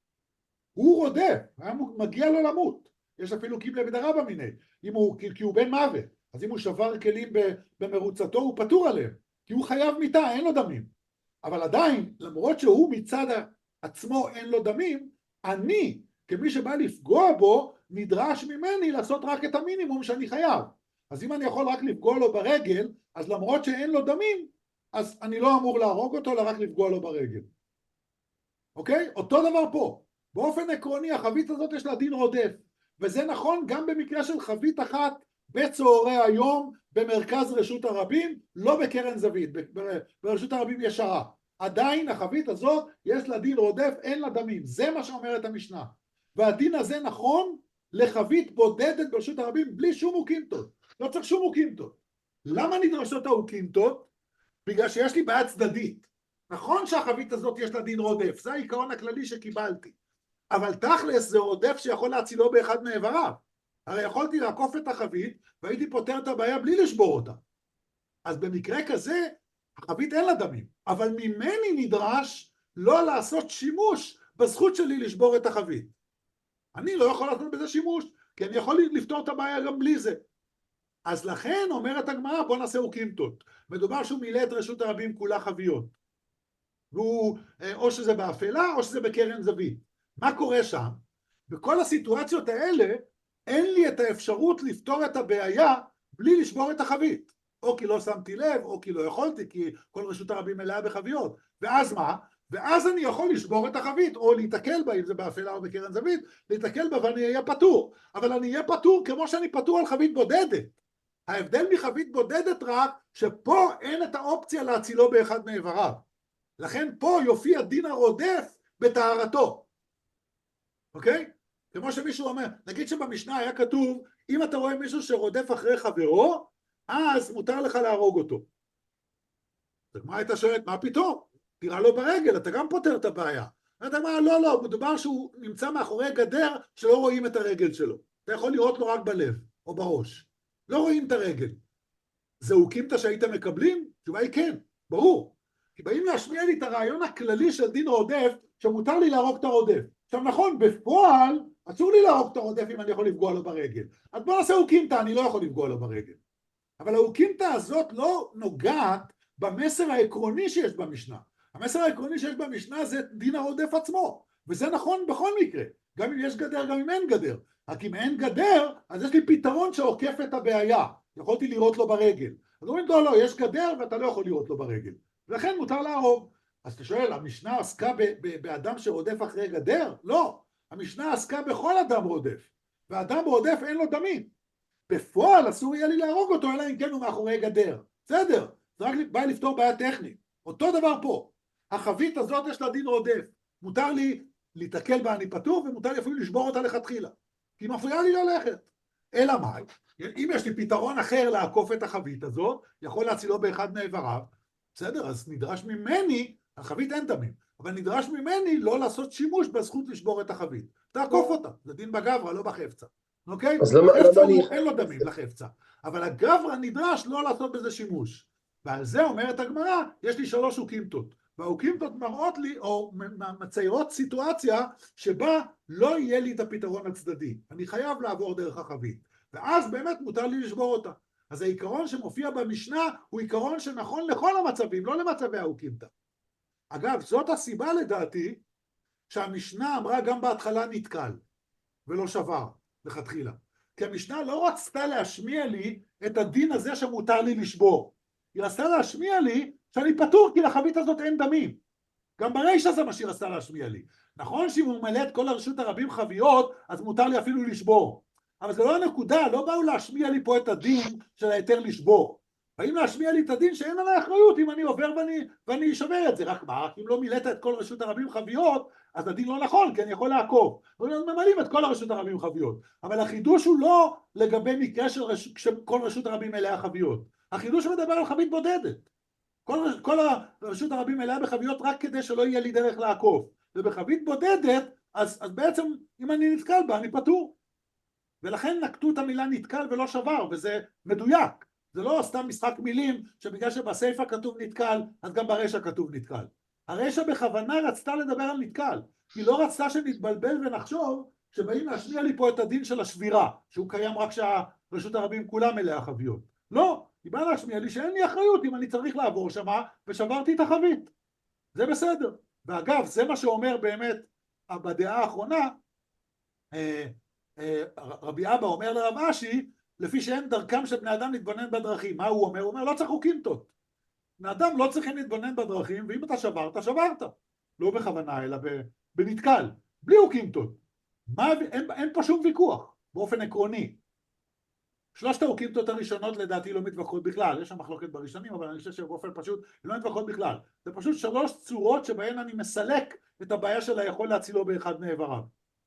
הוא רודף, מגיע לו למות. יש אפילו קיבלה בדרבה מיני, כי הוא בן מוות. אז אם הוא שבר כלים במרוצתו, הוא פטור עליהם, כי הוא חייב מיתה, אין לו דמים. אבל עדיין, למרות שהוא מצד עצמו אין לו דמים, אני, כמי שבא לפגוע בו, נדרש ממני לעשות רק את המינימום שאני חייב. אז אם אני יכול רק לפגוע לו ברגל, אז למרות שאין לו דמים, אז אני לא אמור להרוג אותו, אלא רק לפגוע לו ברגל. אוקיי? אותו דבר פה. באופן עקרוני, החבית הזאת יש לה דין רודף. וזה נכון גם במקרה של חבית אחת בצהרי היום במרכז רשות הרבים, לא בקרן זווית, ברשות הרבים ישרה. עדיין החבית הזאת יש לה דין רודף, אין לה דמים. זה מה שאומרת המשנה. והדין הזה נכון לחבית בודדת ברשות הרבים בלי שום אוקימתות. לא צריך שום אוקימתות. למה נדרשות האוקימתות? בגלל שיש לי בעיה צדדית. נכון שהחבית הזאת יש לה דין רודף, זה העיקרון הכללי שקיבלתי. אבל תכלס זה רודף שיכול להצילו באחד מאיבריו. הרי יכולתי לעקוף את החבית והייתי פותר את הבעיה בלי לשבור אותה. אז במקרה כזה, החבית אין לה דמים. אבל ממני נדרש לא לעשות שימוש בזכות שלי לשבור את החבית. אני לא יכול לעשות בזה שימוש, כי אני יכול לפתור את הבעיה גם בלי זה. אז לכן אומרת הגמרא, בוא נעשה אוקימתות. מדובר שהוא מילא את רשות הרבים כולה חביות. והוא, או שזה באפלה או שזה בקרן זווית. מה קורה שם? בכל הסיטואציות האלה, אין לי את האפשרות לפתור את הבעיה בלי לשבור את החבית. או כי לא שמתי לב, או כי לא יכולתי, כי כל רשות הרבים מלאה בחביות. ואז מה? ואז אני יכול לשבור את החבית, או להתקל בה, אם זה באפלה או בקרן זווית, להתקל בה ואני אהיה פטור. אבל אני אהיה פטור כמו שאני פטור על חבית בודדת. ההבדל מחבית בודדת רק, שפה אין את האופציה להצילו באחד מאיבריו. לכן פה יופיע דין הרודף בטהרתו. אוקיי? כמו שמישהו אומר, נגיד שבמשנה היה כתוב, אם אתה רואה מישהו שרודף אחרי חברו, אז מותר לך להרוג אותו. מה הייתה שואלת? מה פתאום? תראה לו ברגל, אתה גם פותר את הבעיה. אתה אומר, לא, מדובר שהוא נמצא מאחורי גדר שלא רואים את הרגל שלו. אתה יכול לראות לו רק בלב או בראש. לא רואים את הרגל. זה אוקימתא שהייתם מקבלים? תשובה היא כן, ברור. כי באים להשמיע לי את הרעיון הכללי של דין רודף, שמותר לי להרוג את הרודף. עכשיו נכון, בפועל, אסור לי להרוג את הרודף אם אני יכול לפגוע לו ברגל. אז בוא נעשה אוקימתא, אני לא יכול לפגוע לו ברגל. אבל האוקימתא הזאת לא נוגעת במסר העקרוני שיש במשנה. המסר העקרוני שיש במשנה זה דין הרודף עצמו. וזה נכון בכל מקרה. גם אם יש גדר, גם אם אין גדר. רק אם אין גדר, אז יש לי פתרון שעוקף את הבעיה. יכולתי לראות לו ברגל. אז אומרים, לא, יש גדר ואתה לא יכול לראות לו ברגל. ולכן מותר להרוג. אז אתה שואל, המשנה עסקה באדם שרודף אחרי גדר? לא. המשנה עסקה בכל אדם רודף. ואדם רודף אין לו דמים. בפועל אסור יהיה לי להרוג אותו, אלא אם כן הוא מאחורי גדר. בסדר, זה רק בא לפתור בעיה טכנית. אותו דבר פה. החבית הזאת יש לה דין רודף. מותר לי להתקל בה, אני פטור, ומותר לי אפילו לשבור אותה לכתחילה. כי מפריעה לי ללכת. אלא מה? אם יש לי פתרון אחר לעקוף את החבית הזאת, יכול להצילו באחד מאיבריו, בסדר, אז נדרש ממני, החבית אין דמים, אבל נדרש ממני לא לעשות שימוש בזכות לשבור את החבית. תעקוף אותה, זה דין בגברא, לא בחפצה. אוקיי? אז למה אין לו דמים לחפצה, אבל הגברא נדרש לא לעשות בזה שימוש. ועל זה אומרת הגמרא, יש לי 3 אוקימתות. והאוקימתות מראות לי, או מציירות סיטואציה, שבה לא יהיה לי את הפתרון הצדדי. אני חייב לעבור דרך החבית. ואז באמת מותר לי לשבור אותה. אז העיקרון שמופיע במשנה, הוא עיקרון שנכון לכל המצבים, לא למצבי האוקימתא. אגב, זאת הסיבה לדעתי, שהמשנה אמרה גם בהתחלה נתקל, ולא שבר, לכתחילה. כי המשנה לא רצתה להשמיע לי את הדין הזה שמותר לי לשבור. היא רצתה להשמיע לי שאני פטור כי לחבית הזאת אין דמים. גם ברישא זה מה שהיא רצתה להשמיע לי. נכון שאם הוא מלא את כל הרשות הרבים חביות, אז מותר לי אפילו לשבור. אבל זה לא הנקודה, לא באו להשמיע לי פה את הדין של היתר לשבור. באים להשמיע לי את הדין שאין עליי אחריות אם אני עובר ואני אשבר את זה. רק מה, אם לא מילאת את כל רשות הרבים חביות, אז הדין לא נכון, כי אני יכול לעקוב. ממלאים את כל הרשות הרבים חביות. אבל החידוש הוא לא לגבי מקרה שכל רשות הרבים מלאה חביות. החידוש מדבר על חבית בודדת. כל הרשות הרבים מלאה בחביות רק כדי שלא יהיה לי דרך לעקוב. ובחבית בודדת, אז בעצם אם אני נתקל בה, אני פטור. ולכן נקטו את המילה נתקל ולא שבר, וזה מדויק. זה לא סתם משחק מילים, שבגלל שבסייפה כתוב נתקל, אז גם ברשע כתוב נתקל. הרשע בכוונה רצתה לדבר על נתקל, היא לא רצתה שנתבלבל ונחשוב שבאים להשמיע לי פה את הדין של השבירה, שהוא קיים רק שהרשות הרבים כולם מלאה חביות. לא, היא באה להשמיע לי שאין לי אחריות אם אני צריך לעבור שמה, ושברתי את החבית. זה בסדר. ואגב, זה מה שאומר באמת בדעה האחרונה, רבי אבא אומר לרב אשי, לפי שאין דרכם של בני אדם להתבונן בדרכים. מה הוא אומר? הוא אומר, לא צריך חוקימתות. בני אדם לא צריכים להתבונן בדרכים, ואם אתה שברת, שברת. לא בכוונה, אלא בנתקל. בלי חוקימתות. אין פה שום ויכוח, באופן עקרוני. שלושת החוקימתות הראשונות לדעתי לא מתווכחות בכלל. יש שם מחלוקת בראשונים, אבל אני חושב שבאופן פשוט הן לא מתווכחות בכלל. זה פשוט 3 צורות שבהן אני מסלק את הבעיה של היכול להצילו באחד מאיבריו.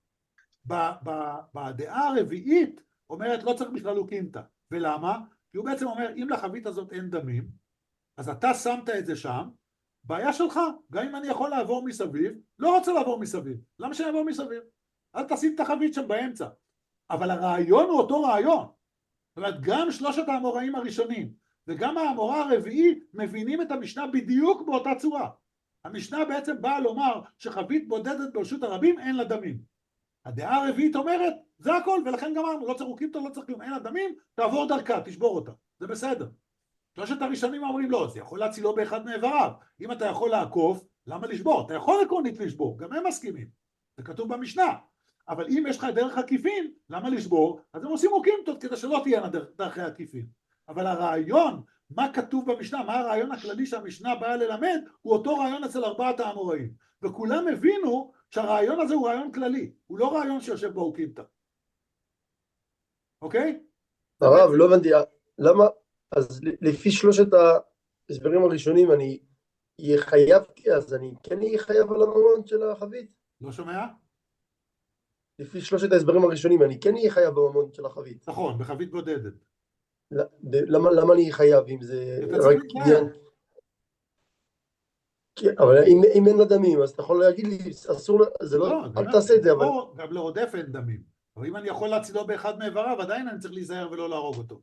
בדעה הרביעית אומרת לא צריך בכלל חוקימתא. ולמה? כי הוא בעצם אומר, אם לחבית הזאת אין דמים, אז אתה שמת את זה שם, בעיה שלך, גם אם אני יכול לעבור מסביב, לא רוצה לעבור מסביב. למה שאני אעבור מסביב? אל תשים את החבית שם באמצע. אבל הרעיון הוא אותו רעיון. זאת אומרת, גם 3 האמוראים הראשונים, וגם האמורא הרביעי, מבינים את המשנה בדיוק באותה צורה. המשנה בעצם באה לומר שחבית בודדת ברשות הרבים אין לה דמים. הדעה הרביעית אומרת, זה הכל, ולכן גמרנו, לא צריך חוקימתא, לא צריך כלום, אין לה דמים, תעבור דרכה, תשבור אותה. זה בסדר. 3 הראשונים אומרים, לא, זה יכול להצילו באחד מאיבריו. אם אתה יכול לעקוף, למה לשבור? אתה יכול עקרונית לשבור, גם הם מסכימים. זה כתוב במשנה. אבל אם יש לך דרך עקיפין, למה לשבור? אז הם עושים חוקימתות כדי שלא תהיינה דרכי עקיפין. אבל הרעיון, מה כתוב במשנה, מה הרעיון הכללי שהמשנה באה ללמד, הוא אותו רעיון אצל 4 האמוראים. וכולם הבינו שהרעיון הזה הוא רעיון כללי, הוא לא רעיון שיושב בחוקימתא. אוקיי? הרב, לא הבנתי, למה, אז לפי 3 ההסברים הראשונים אני אהיה חייב, אז אני כן אהיה חייב על הממון של החבית? לא שומע? לפי 3 ההסברים הראשונים אני כן אהיה חייב בממון של החבית. נכון, בחבית בודדת. למה אני אהיה חייב אם זה אתה רק צריך עניין? אבל אם אין לה דמים, אז אתה יכול להגיד לי, אסור, זה לא, אל תעשה את זה, אבל... גם לרודף אין דמים. אבל אם אני יכול להצילו באחד מאיבריו, עדיין אני צריך להיזהר ולא להרוג אותו.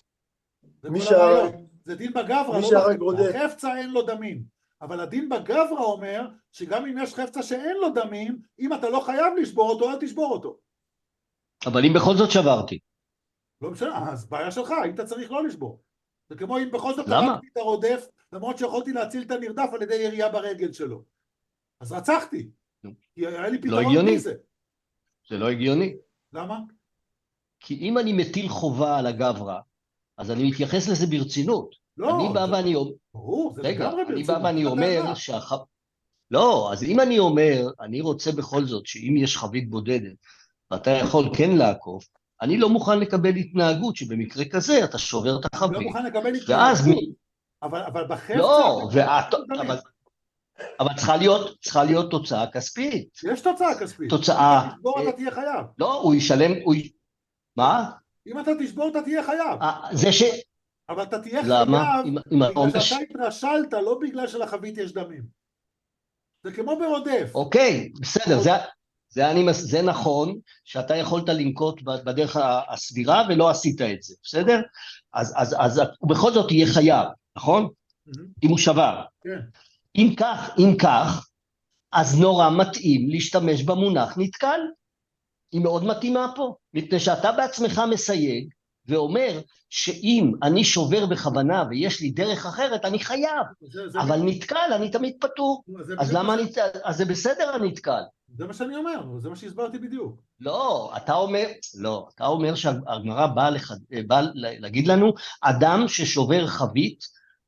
זה דין בגברא, לא בחפצה. חפצה אין לו דמים. אבל הדין בגברא אומר, שגם אם יש חפצה שאין לו דמים, אם אתה לא חייב לשבור אותו, אל תשבור אותו. אבל אם בכל זאת שברתי. לא משנה, אז בעיה שלך, היית צריך לא לשבור. זה כמו אם בכל זאת למה? הרגתי את הרודף, למרות שיכולתי להציל את הנרדף על ידי ירייה ברגל שלו. אז רצחתי. כי היה לי פתרון מזה. זה לא הגיוני. למה? כי אם אני מטיל חובה על הגברא, אז אני מתייחס לזה ברצינות. לא, אני בא ואני אומר... ברור, זה רגע, לגמרי ברצינות. אני בא ואני אומר לא, אז אם אני אומר, אני רוצה בכל זאת שאם יש חבית בודדת, ואתה יכול כן לעקוף, אני לא מוכן לקבל התנהגות שבמקרה כזה אתה שובר את החבית. אני לא מוכן לקבל התנהגות. אבל בחפצה... לא, אבל צריכה להיות תוצאה כספית. יש תוצאה כספית. תוצאה... אם אתה תשבור אתה תהיה חייב. לא, הוא ישלם... מה? אם אתה תשבור אתה תהיה חייב. זה ש... אבל אתה תהיה למה? חייב בגלל שאתה התרשלת, לא בגלל שלחבית יש דמים. זה כמו ברודף. אוקיי, בסדר, זה נכון שאתה יכולת לנקוט בדרך הסבירה ולא עשית את זה, בסדר? אז הוא בכל זאת יהיה חייב, נכון? אם הוא שבר. כן. אם כך, אז נורא מתאים להשתמש במונח נתקל. היא מאוד מתאימה פה, מפני שאתה בעצמך מסייג, ואומר שאם אני שובר בכוונה ויש לי דרך אחרת, אני חייב. אבל נתקל, אני תמיד פטור. אז למה אז זה בסדר הנתקל. זה מה שאני אומר, זה מה שהסברתי בדיוק. לא, אתה אומר שהגמרא באה להגיד לנו, אדם ששובר חבית,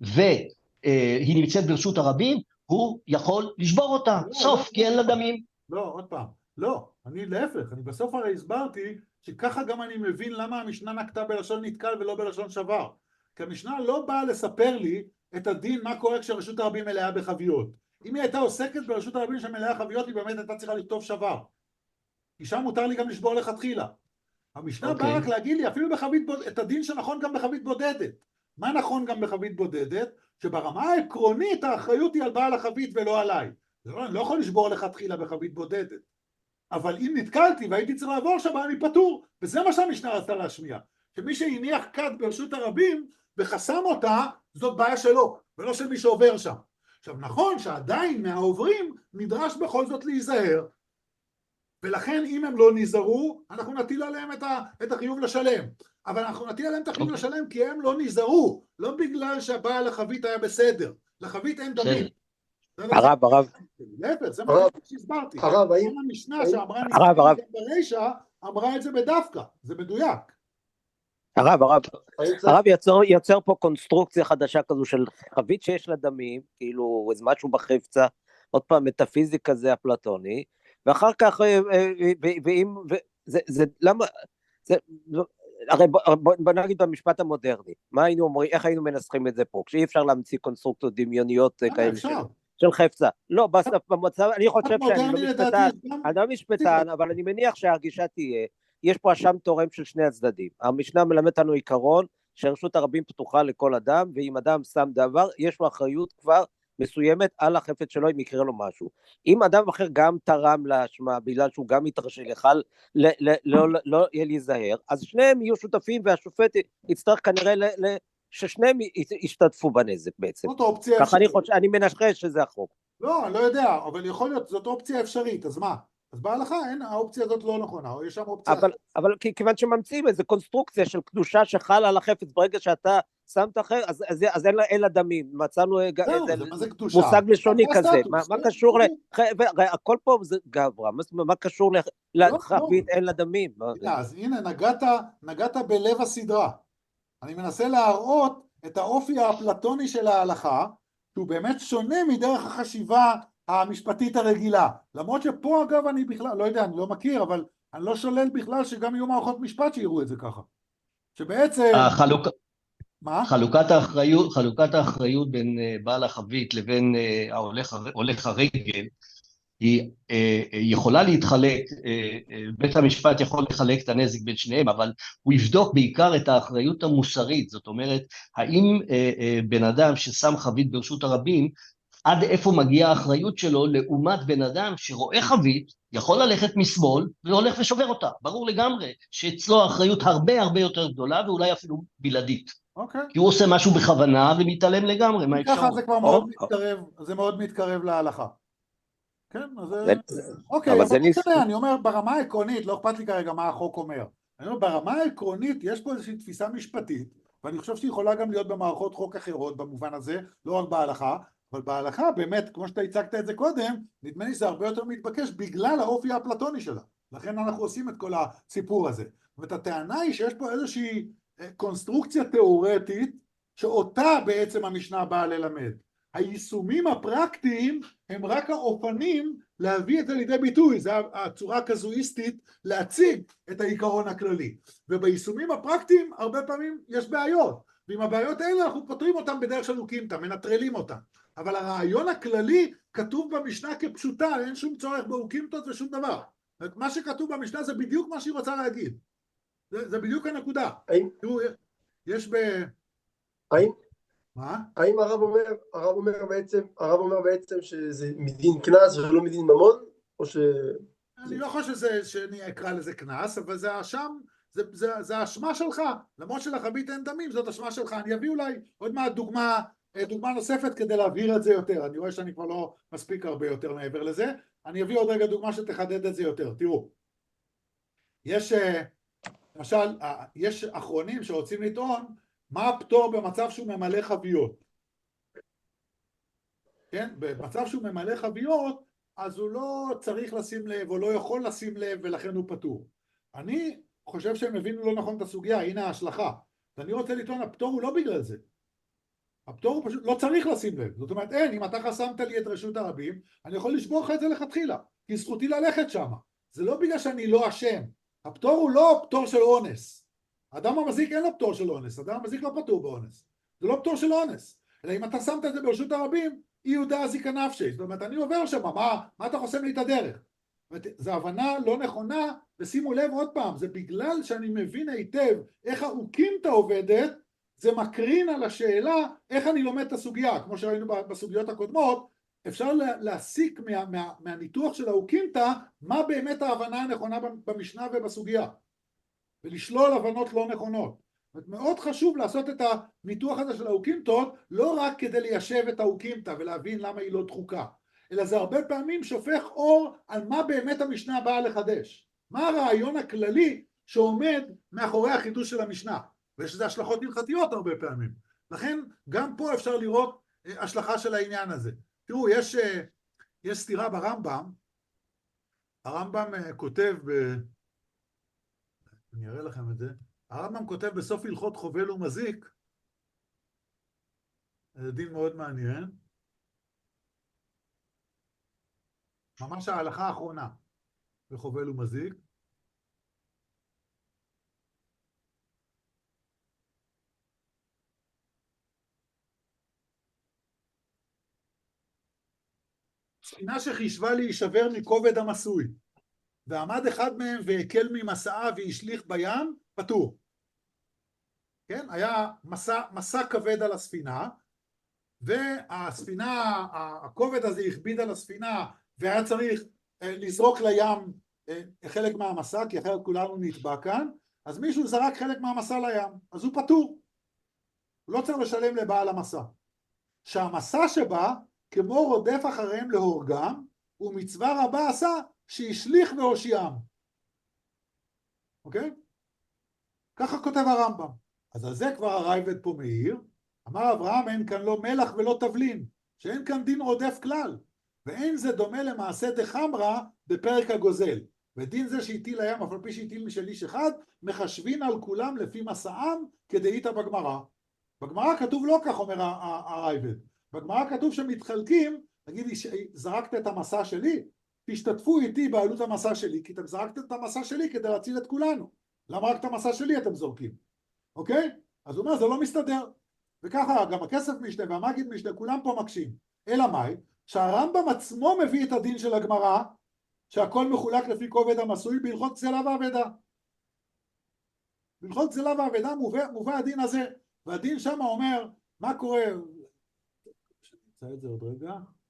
והיא נמצאת ברשות הרבים, הוא יכול לשבור אותה, סוף, כי אין לה דמים. לא, עוד פעם, לא, אני להפך, אני בסוף הרי הסברתי, שככה גם אני מבין למה המשנה נקטה בלשון נתקל ולא בלשון שבר. כי המשנה לא באה לספר לי את הדין מה קורה כשרשות הרבים מלאה בחביות. אם היא הייתה עוסקת ברשות הרבים שמלאה חביות, היא באמת הייתה צריכה לכתוב שבר. כי שם מותר לי גם לשבור לכתחילה. המשנה באה רק להגיד לי, אפילו את הדין שנכון גם בחבית בודדת. מה נכון גם בחבית בודדת? שברמה העקרונית האחריות היא על בעל החבית ולא עליי. אני לא יכול לשבור לכתחילה בחבית בודדת. אבל אם נתקלתי והייתי צריך לעבור שם, אני פטור. וזה מה שהמשנה רצתה להשמיע. שמי שהניח כת ברשות הרבים וחסם אותה, זאת בעיה שלו, ולא של מי שעובר שם. עכשיו נכון שעדיין מהעוברים נדרש בכל זאת להיזהר, ולכן אם הם לא נזהרו, אנחנו נטיל עליהם את החיוב לשלם. אבל אנחנו נטיל עליהם את החיוב לשלם כי הם לא נזהרו, לא בגלל שהבעל החבית היה בסדר. לחבית אין דמים. הרב. להפך, זה מה שהסברתי. הרב, האם... גם המשנה שאמרה הרב. ברישה, אמרה את זה בדווקא, זה מדויק. הרב יוצר פה קונסטרוקציה חדשה כזו של חבית שיש לה דמים, כאילו איזה משהו בחפצה, עוד פעם מטאפיזיקה זה אפלטוני, ואחר כך, ואם, למה, הרי בוא נגיד במשפט המודרני, מה היינו אומרים, איך היינו מנסחים את זה פה, כשאי אפשר להמציא קונסטרוקציות דמיוניות כאלה של חפצה, לא, במצב, אני חושב שאני לא משפטן, אבל אני מניח שהרגישה תהיה, יש פה אשם תורם של שני הצדדים, המשנה מלמד לנו עיקרון, שרשות הרבים פתוחה לכל אדם, ואם אדם שם דבר, יש לו אחריות כבר מסוימת על החפץ שלו אם יקרה לו משהו. אם אדם אחר גם תרם לאשמה, בגלל שהוא גם יתרשל, יכל לא יהיה להיזהר, אז שניהם יהיו שותפים, והשופט יצטרך כנראה ששניהם ישתתפו בנזק בעצם. זאת אופציה ככה אני מנחש שזה החוק. לא, אני לא יודע, אבל יכול להיות, זאת אופציה אפשרית, אז מה? אז בהלכה אין, האופציה הזאת לא נכונה, או יש שם אופציה... אבל כיוון שממציאים איזו קונסטרוקציה של קדושה שחלה על החפץ, ברגע שאתה שמת אחר, אז אין לה דמים, מצאנו מושג לשוני כזה, מה קשור הכל פה זה גברה, מה קשור לחבית אין לה דמים? אז הנה, נגעת בלב הסדרה, אני מנסה להראות את האופי האפלטוני של ההלכה, שהוא באמת שונה מדרך החשיבה המשפטית הרגילה, למרות שפה אגב אני בכלל, לא יודע, אני לא מכיר, אבל אני לא שולל בכלל שגם יהיו מערכות משפט שיראו את זה ככה. שבעצם... חלוקת האחריות בין בעל החבית לבין הולך הרגל, היא יכולה להתחלק, בית המשפט יכול לחלק את הנזק בין שניהם, אבל הוא יבדוק בעיקר את האחריות המוסרית, זאת אומרת, האם בן אדם ששם חבית ברשות הרבים, עד איפה מגיעה האחריות שלו לעומת בן אדם שרואה חבית, יכול ללכת משמאל והולך ושובר אותה. ברור לגמרי שאצלו האחריות הרבה הרבה יותר גדולה ואולי אפילו בלעדית. כי הוא עושה משהו בכוונה ומתעלם לגמרי מהאפשרות. ככה זה כבר מאוד מתקרב, זה מאוד מתקרב להלכה. כן, אז אוקיי, אני אומר ברמה העקרונית, לא אכפת לי כרגע מה החוק אומר. אני אומר ברמה העקרונית יש פה איזושהי תפיסה משפטית, ואני חושב שהיא יכולה גם להיות במערכות חוק אחרות במובן הזה, לא רק בהלכה, אבל בהלכה באמת, כמו שאתה הצגת את זה קודם, נדמה לי שזה הרבה יותר מתבקש בגלל האופי האפלטוני שלה. לכן אנחנו עושים את כל הסיפור הזה. זאת הטענה היא שיש פה איזושהי קונסטרוקציה תיאורטית, שאותה בעצם המשנה באה ללמד. היישומים הפרקטיים הם רק האופנים להביא את זה לידי ביטוי, זו הצורה הקזואיסטית להציג את העיקרון הכללי. וביישומים הפרקטיים הרבה פעמים יש בעיות, ועם הבעיות האלה אנחנו פותרים אותם בדרך של אוקימתא, מנטרלים אותם. אבל הרעיון הכללי כתוב במשנה כפשוטה, אין שום צורך באוקימתות ושום דבר. מה שכתוב במשנה זה בדיוק מה שהיא רוצה להגיד. זה בדיוק הנקודה. יש מה? האם הרב אומר בעצם שזה מדין קנס ולא מדין ממון? או ש... אני לא חושב שאני אקרא לזה קנס, אבל זה האשם, זה האשמה שלך. למרות שלחבית אין דמים, זאת האשמה שלך. אני אביא אולי עוד מעט דוגמה נוספת כדי להבהיר את זה יותר. אני רואה שאני כבר לא מספיק הרבה יותר מעבר לזה. אני אביא עוד רגע דוגמה שתחדד את זה יותר. תראו, למשל, יש אחרונים שרוצים לטעון מה הפטור במצב שהוא ממלא חביות. כן? במצב שהוא ממלא חביות, אז הוא לא צריך לשים לב, או לא יכול לשים לב, ולכן הוא פטור. אני חושב שהם הבינו לא נכון את הסוגיה, הנה ההשלכה. ואני רוצה לטעון, הפטור הוא לא בגלל זה. הפטור הוא פשוט לא צריך לשים לב. זאת אומרת, אם אתה חסמת לי את רשות הרבים, אני יכול לשבור לך את זה לכתחילה, כי זכותי ללכת שם. זה לא בגלל שאני לא אשם. הפטור הוא לא פטור של אונס. האדם המזיק אין לו פטור של אונס, האדם המזיק לא פטור באונס. זה לא פטור של אונס. אלא אם אתה שמת את זה ברשות הרבים, אי יהודה הזיקה נפשי. זאת אומרת, אני עובר שם, מה אתה חוסם לי את הדרך? זו הבנה לא נכונה, ושימו לב עוד פעם, זה בגלל שאני מבין היטב איך האוקימתא עובדת, זה מקרין על השאלה איך אני לומד את הסוגיה, כמו שראינו בסוגיות הקודמות, אפשר להסיק מהניתוח של האוקימתא מה באמת ההבנה הנכונה במשנה ובסוגיה, ולשלול הבנות לא נכונות. מאוד חשוב לעשות את הניתוח הזה של האוקימתות, לא רק כדי ליישב את האוקימתא ולהבין למה היא לא דחוקה, אלא זה הרבה פעמים שופך אור על מה באמת המשנה באה לחדש. מה הרעיון הכללי שעומד מאחורי החידוש של המשנה, ויש לזה השלכות הלכתיות הרבה פעמים. לכן גם פה אפשר לראות השלכה של העניין הזה. תראו, יש סתירה ברמב"ם. הרמב"ם כותב אני אראה לכם את זה. הרמב"ם כותב בסוף הלכות חובל ומזיק, זה דין מאוד מעניין, ממש ההלכה האחרונה בחובל ומזיק. ספינה שחישבה להישבר מכובד המסוי, ועמד אחד מהם והקל ממסעה והשליך בים, פטור. כן? היה מסע כבד על הספינה, והספינה, הכובד הזה הכביד על הספינה, והיה צריך לזרוק לים חלק מהמסע, כי אחרת כולנו נטבע כאן, אז מישהו זרק חלק מהמסע לים, אז הוא פטור. הוא לא צריך לשלם לבעל המסע. שהמסע שבא, כמו רודף אחריהם להורגם, ומצווה רבה עשה שהשליך והושיעם. אוקיי? ככה כותב הרמב"ם. אז על זה כבר הרייבד פה מעיר, אמר אברהם אין כאן לא מלח ולא תבלין, שאין כאן דין רודף כלל, ואין זה דומה למעשה דחמרא בפרק הגוזל, ודין זה שהטיל הים אף על פי שהטיל משל איש אחד, מחשבין על כולם לפי מסעם כדאיתא בגמרא. בגמרא כתוב לא כך, אומר הרייבד. בגמרא כתוב שמתחלקים, נגיד זרקת את המסע שלי, תשתתפו איתי בעלות המסע שלי, כי אתם זרקתם את המסע שלי כדי להציל את כולנו. למה רק את המסע שלי אתם זורקים? אוקיי? אז הוא אומר, זה לא מסתדר. וככה גם הכסף משנה והמגיד משנה, כולם פה מקשים. אלא מאי? שהרמב"ם עצמו מביא את הדין של הגמרא, שהכל מחולק לפי כובד המסוי בהלכות גזלה ואבדה. בהלכות גזלה ואבדה מובא הדין הזה, והדין שם אומר, מה קורה? נמצא את זה עוד רגע.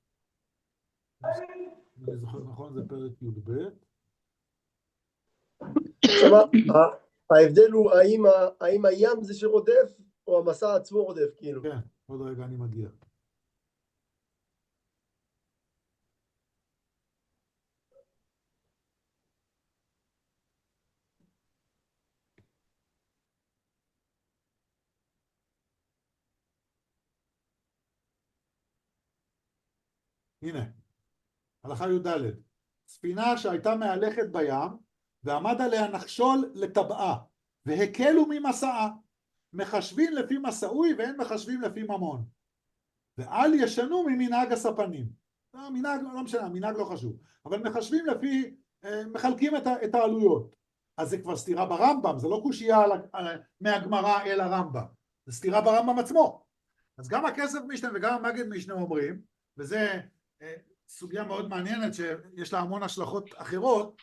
אני זוכר נכון, זה פרק י"ב. ההבדל הוא האם הים זה שרודף או המסע עצמו רודף, כאילו. כן, עוד רגע אני מגיע. הנה, הלכה י"ד. ספינה שהייתה מהלכת בים, ועמד עליה נחשול לטבעה, והקלו ממסעה, מחשבים לפי מסעוי ואין מחשבים לפי ממון. ואל ישנו ממנהג הספנים. המנהג, לא משנה, המנהג לא חשוב. אבל מחשבים לפי, מחלקים את העלויות. אז זה כבר סתירה ברמב"ם, זה לא קושייה מהגמרא אל הרמב"ם. זה סתירה ברמב"ם עצמו. אז גם הכסף משנה וגם המגיד משנה אומרים, וזה סוגיה מאוד מעניינת שיש לה המון השלכות אחרות,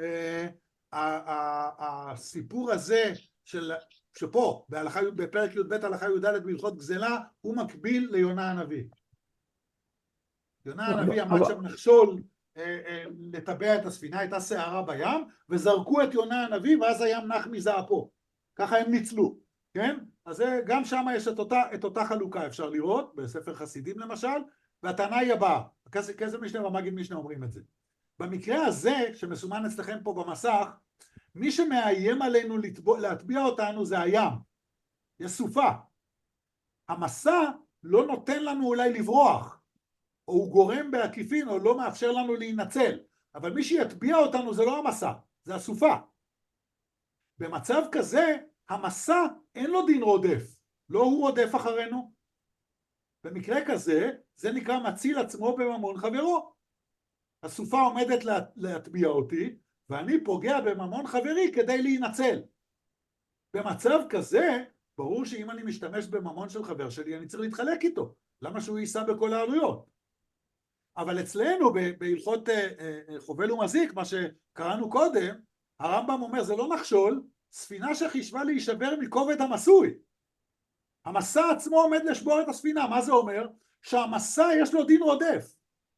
הסיפור הזה שפה בפרק י"ב הלכה י"ד בהלכות גזלה הוא מקביל ליונה הנביא. יונה הנביא עמד שם נחשול לטבע את הספינה, הייתה שערה בים וזרקו את יונה הנביא ואז הים נח מזעפו, ככה הם ניצלו, כן? אז גם שם יש את אותה חלוקה, אפשר לראות בספר חסידים למשל, והטענה היא הבאה, כסף משנה והמגיד משנה אומרים את זה. במקרה הזה שמסומן אצלכם פה במסך, מי שמאיים עלינו להטביע אותנו זה הים, יש סופה. המסע לא נותן לנו אולי לברוח, או הוא גורם בעקיפין, או לא מאפשר לנו להינצל, אבל מי שיטביע אותנו זה לא המסע, זה הסופה. במצב כזה, המסע אין לו דין רודף, לא הוא רודף אחרינו. במקרה כזה, זה נקרא מציל עצמו בממון חברו. הסופה עומדת להטביע אותי, ואני פוגע בממון חברי כדי להינצל. במצב כזה, ברור שאם אני משתמש בממון של חבר שלי, אני צריך להתחלק איתו. למה שהוא יישא בכל העלויות? אבל אצלנו, בהלכות חובל ומזיק, מה שקראנו קודם, הרמב"ם אומר, זה לא נחשול, ספינה שחישבה להישבר מכובד המסוי. המסע עצמו עומד לשבור את הספינה. מה זה אומר? שהמסע יש לו דין רודף.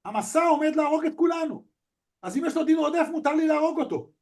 המסע עומד להרוג את כולנו. אז אם יש לו דין עודף, מותר לי להרוג אותו.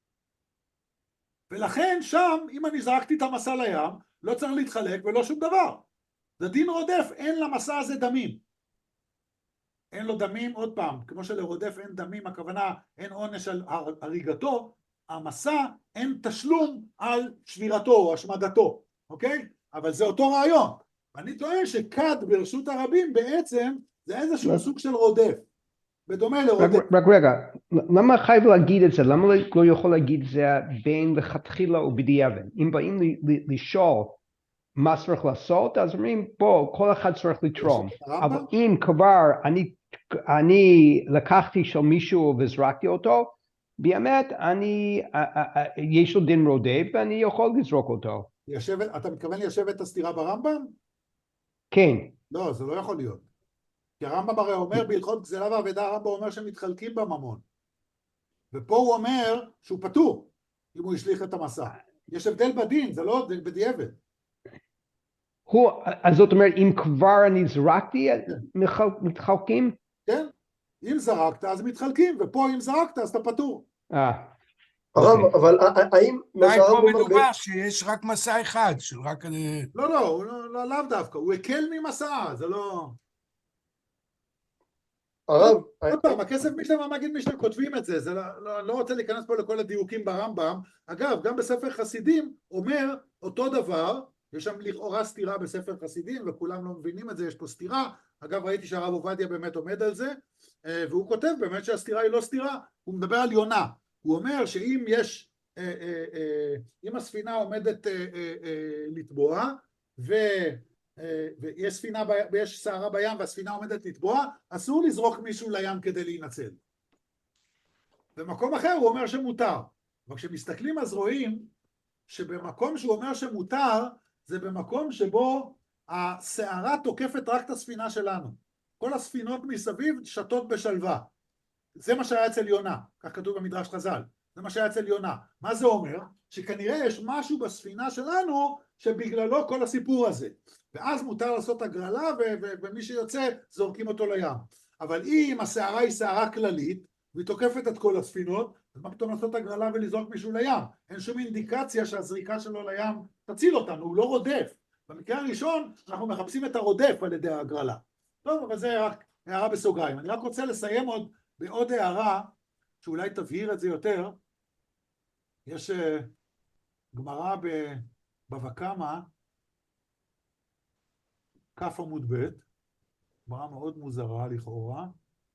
ולכן שם, אם אני זרקתי את המסע לים, לא צריך להתחלק ולא שום דבר. זה דין רודף, אין למסע הזה דמים. אין לו דמים, עוד פעם, כמו שלרודף אין דמים, הכוונה אין עונש על הריגתו, המסע אין תשלום על שבירתו או השמדתו, אוקיי? אבל זה אותו רעיון. ואני טוען שכד ברשות הרבים בעצם זה איזשהו סוג של רודף, בדומה לרודף. רק רגע, למה חייב להגיד את זה? למה לא יכול להגיד את זה בין לכתחילה ובדיעבד? אם באים לשאול מה צריך לעשות, אז אומרים, בוא, כל אחד צריך לתרום. אבל אם כבר אני לקחתי של מישהו וזרקתי אותו, באמת יש לו דין רודף ואני יכול לזרוק אותו. אתה מתכוון ליישב את הסתירה ברמב"ם? כן. לא, זה לא יכול להיות. כי הרמב"ם הרי אומר בהלכות גזלה ואבדה, הרמב"ם אומר שמתחלקים בממון. ופה הוא אומר שהוא פטור, אם הוא השליך את המסע. יש הבדל בדין, זה לא בדיעבד. אז זאת אומרת, אם כבר אני זרקתי, מתחלקים? כן, אם זרקת אז מתחלקים, ופה אם זרקת אז אתה פטור. אבל האם... פה מדובר שיש רק מסע אחד, של רק... לא, לאו דווקא, הוא הקל ממסע, זה לא... הרב... עוד פעם, הכסף משלם, המגיד משלם, כותבים את זה, זה לא רוצה להיכנס פה לכל הדיוקים ברמב"ם. אגב, גם בספר חסידים אומר אותו דבר, יש שם לכאורה סתירה בספר חסידים, וכולם לא מבינים את זה, יש פה סתירה. אגב, ראיתי שהרב עובדיה באמת עומד על זה, והוא כותב באמת שהסתירה היא לא סתירה, הוא מדבר על יונה. הוא אומר שאם יש, אם הספינה עומדת לטבוע, ויש ספינה, ויש סערה בים והספינה עומדת לטבוע, אסור לזרוק מישהו לים כדי להינצל. במקום אחר הוא אומר שמותר. אבל כשמסתכלים אז רואים שבמקום שהוא אומר שמותר, זה במקום שבו הסערה תוקפת רק את הספינה שלנו. כל הספינות מסביב שתות בשלווה. זה מה שהיה אצל יונה, כך כתוב במדרש חז"ל. זה מה שהיה אצל יונה. מה זה אומר? שכנראה יש משהו בספינה שלנו שבגללו כל הסיפור הזה. ואז מותר לעשות הגרלה, ומי שיוצא זורקים אותו לים. אבל אם הסערה היא סערה כללית, והיא תוקפת את כל הספינות, אז מה פתאום לעשות הגרלה ולזרוק מישהו לים? אין שום אינדיקציה שהזריקה שלו לים תציל אותנו, הוא לא רודף. במקרה הראשון אנחנו מחפשים את הרודף על ידי הגרלה. טוב, אבל זה רק הערה בסוגריים. אני רק רוצה לסיים בעוד הערה, שאולי תבהיר את זה יותר. יש גמרא בבבא קמא, כף עמוד ב', גמרא מאוד מוזרה לכאורה.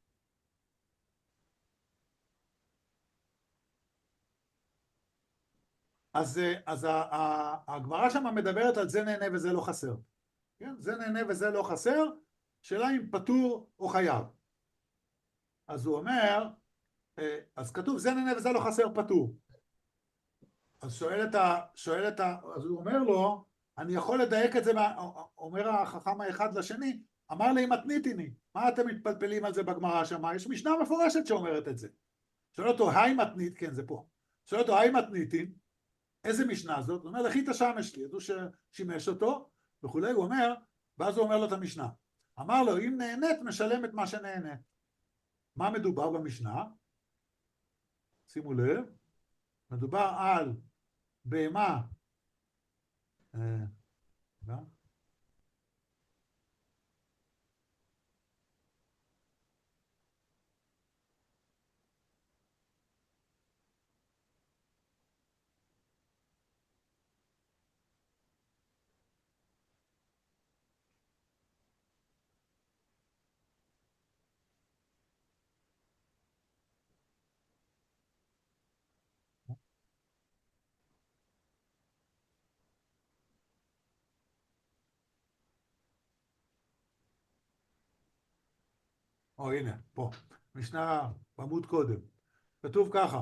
אז הגמרא שם מדברת על זה נהנה וזה לא חסר. כן? זה נהנה וזה לא חסר, שאלה אם פטור או חייב. אז הוא אומר, אז כתוב זה נהנה וזה לא חסר פטור. אז אז הוא אומר לו, אני יכול לדייק את זה, אומר החכם האחד לשני, אמר לי מתניתיני, מה אתם מתפלפלים על זה בגמרא שם? יש משנה מפורשת שאומרת את זה. שואל אותו, היי מתנית, כן זה פה. שואל אותו, היי מתניתין, איזה משנה זאת? הוא אומר, לכי את השמש לי, אז הוא שימש אותו וכולי, הוא אומר, ואז הוא אומר לו את המשנה. אמר לו, אם נהנית, משלם את מה שנהנית. מה מדובר במשנה? שימו לב, מדובר על בהמה, הנה, פה, משנה בעמוד קודם. כתוב ככה,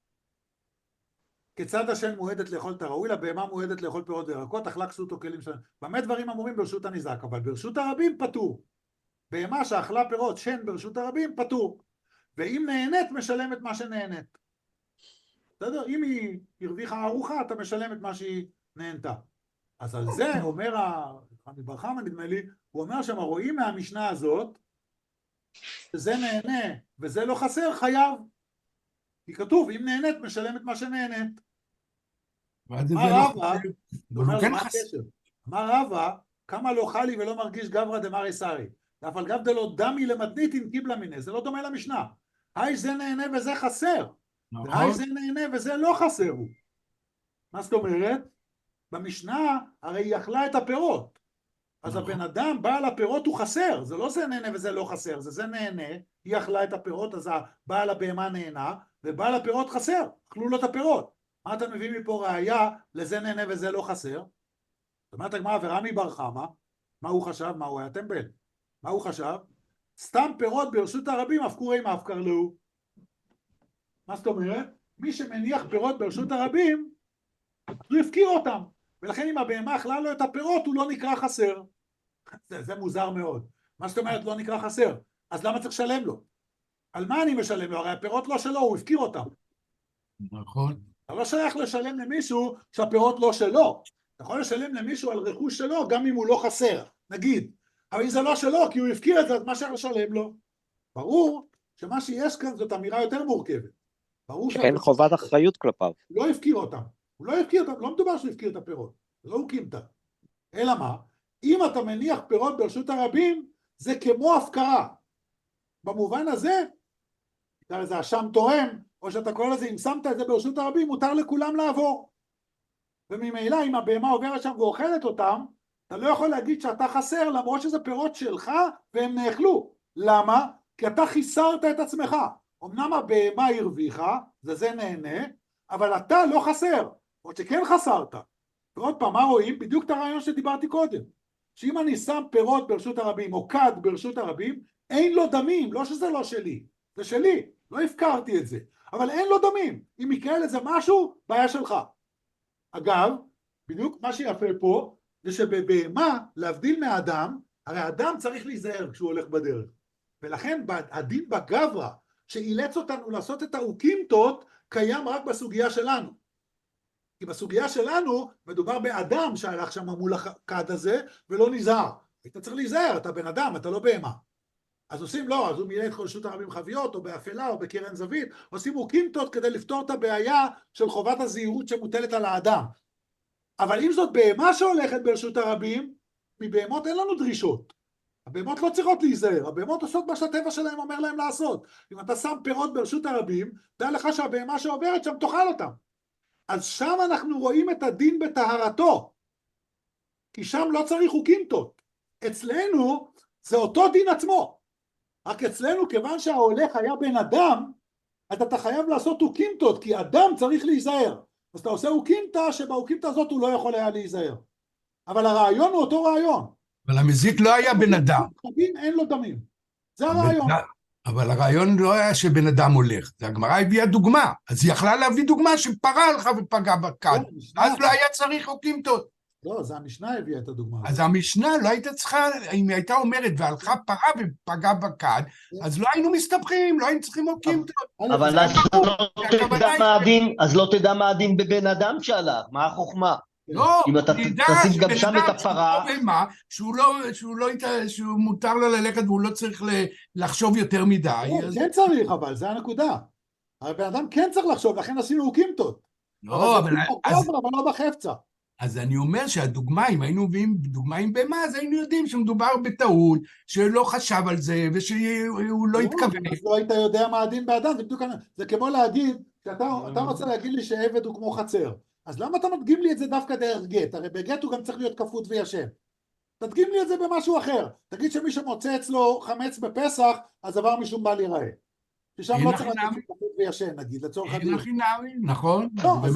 כיצד השן מועדת לאכול את הראוי לה, בהמה מועדת לאכול פירות וירקות, אכלה כסות או כלים שלהם. במה דברים אמורים ברשות הניזק, אבל ברשות הרבים פטור. בהמה שאכלה פירות, שן ברשות הרבים פטור. ואם נהנית, משלם את מה שנהנית. בסדר? אם היא הרוויחה ארוחה, אתה משלם את מה שהיא נהנתה. אז על זה אומר המברחמה, נדמה לי, הוא אומר שהם רואים מהמשנה הזאת, שזה נהנה וזה לא חסר, חייב. כי כתוב, אם נהנית, משלמת מה שנהנית. ואז זה אמר לא רבא, חסר, זאת אבל הוא אומרת, כן מה חסר. הקשר? אמר רבא, כמה לא חלי ולא מרגיש גברא דמרי סרי. אף על גב דלא דמי למתנית עם קיבלה מיניה, זה לא דומה למשנה. היי זה נהנה וזה חסר. נכון? והי זה נהנה וזה לא חסר הוא. מה זאת אומרת? במשנה הרי היא אכלה את הפירות. אז הבן אדם בעל הפירות הוא חסר, זה לא זה נהנה וזה לא חסר, זה נהנה, היא אכלה את הפירות, אז בעל הבהמה נהנה, ובעל הפירות חסר, אכלו לו את הפירות. מה אתה מביא מפה ראיה לזה נהנה וזה לא חסר? זאת אומרת, הגמרא ורמי בר חמא, מה הוא חשב? מה הוא היה טמבל? מה הוא חשב? סתם פירות ברשות הרבים, אף קורי מאף קרלו. מה זאת אומרת? מי שמניח פירות ברשות הרבים, הוא הפקיר אותם. ולכן אם הבהמה אכלה לו את הפירות, הוא לא נקרא חסר. זה מוזר מאוד. מה זאת אומרת לא נקרא חסר? אז למה צריך לשלם לו? על מה אני משלם לו? הרי הפירות לא שלו, הוא הפקיר אותם. נכון. אתה לא שייך לשלם למישהו שהפירות לא שלו. אתה יכול לשלם למישהו על רכוש שלו, גם אם הוא לא חסר, נגיד. אבל אם זה לא שלו, כי הוא הפקיר את זה, אז מה שייך לשלם לו? ברור שמה שיש כאן זאת אמירה יותר מורכבת. ברור שאין חובת אחריות כלפיו. הוא לא הפקיר אותם. הוא לא הפקיר אותם, לא מדובר שהוא הפקיר את הפירות. זה לא הוקימת. אלא מה? אם אתה מניח פירות ברשות הרבים, זה כמו הפקרה. במובן הזה, זה אשם תורם, או שאתה קורא לזה, אם שמת את זה ברשות הרבים, מותר לכולם לעבור. וממילא, אם הבהמה עוברת שם ואוכלת אותם, אתה לא יכול להגיד שאתה חסר, למרות שזה פירות שלך, והם נאכלו. למה? כי אתה חיסרת את עצמך. אמנם הבהמה הרוויחה, זה נהנה, אבל אתה לא חסר, או שכן חסרת. ועוד פעם, מה רואים? בדיוק את הרעיון שדיברתי קודם. שאם אני שם פירות ברשות הרבים, או כד ברשות הרבים, אין לו דמים, לא שזה לא שלי, זה שלי, לא הפקרתי את זה, אבל אין לו דמים. אם יקרה לזה משהו, בעיה שלך. אגב, בדיוק מה שיפה פה, זה שבבהמה, להבדיל מהאדם, הרי האדם צריך להיזהר כשהוא הולך בדרך. ולכן הדין בגברא, שאילץ אותנו לעשות את האוקימתות, קיים רק בסוגיה שלנו. כי בסוגיה שלנו מדובר באדם שהלך שם מול הכד הזה ולא נזהר. אתה צריך להיזהר, אתה בן אדם, אתה לא בהמה. אז עושים לא, אז הוא מילא את רשות הרבים חביות או באפלה או בקרן זווית, עושים אוקימתות כדי לפתור את הבעיה של חובת הזהירות שמוטלת על האדם. אבל אם זאת בהמה שהולכת ברשות הרבים, מבהמות אין לנו דרישות. הבהמות לא צריכות להיזהר, הבהמות עושות מה שהטבע שלהם אומר להם לעשות. אם אתה שם פירות ברשות הרבים, דע לך שהבהמה שעוברת שם תאכל אותם. אז שם אנחנו רואים את הדין בטהרתו, כי שם לא צריך אוקימתות. אצלנו זה אותו דין עצמו, רק אצלנו כיוון שההולך היה בן אדם, אתה חייב לעשות אוקימתות, כי אדם צריך להיזהר. אז אתה עושה אוקימתה, שבאוקימתה הזאת הוא לא יכול היה להיזהר. אבל הרעיון הוא אותו רעיון. אבל המזיק לא היה בן אדם. אין לו דמים. זה הרעיון. אבל הרעיון לא היה שבן אדם הולך. הגמרא הביאה דוגמה. אז היא יכלה להביא דוגמה שפרה הלכה ופגעה בכד. אז לא היה צריך אוקימתות. לא, זה המשנה הביאה את הדוגמה. אז המשנה לא הייתה צריכה, אם היא הייתה אומרת והלכה פרה ופגעה בכד, אז לא היינו מסתבכים, לא היינו צריכים אוקימתות. אבל אז לא תדע מה הדין בבן אדם שהלך, מה החוכמה? לא, אם אתה תשים גם שם את הפרה... שהוא מותר לו ללכת והוא לא צריך לחשוב יותר מדי. כן צריך, אבל זה הנקודה. הבן אדם כן צריך לחשוב, לכן עשינו אוקימתות. לא, אבל לא בחפצה. אז אני אומר שהדוגמה, אם היינו מביאים דוגמה עם בהמה, אז היינו יודעים שמדובר בטעות, שלא חשב על זה, ושהוא לא התכוון. אז לא היית יודע מה הדין באדם, זה כמו להגיד, אתה רוצה להגיד לי שעבד הוא כמו חצר. אז למה אתה מדגים לי את זה דווקא דרך גט? הרי בגט הוא גם צריך להיות כפות וישן. תדגים לי את זה במשהו אחר. תגיד שמי שמוצא אצלו חמץ בפסח, אז עבר משום בל ייראה. ששם לא צריך להיות כפות וישן, נגיד, לצורך הדיון. נכון.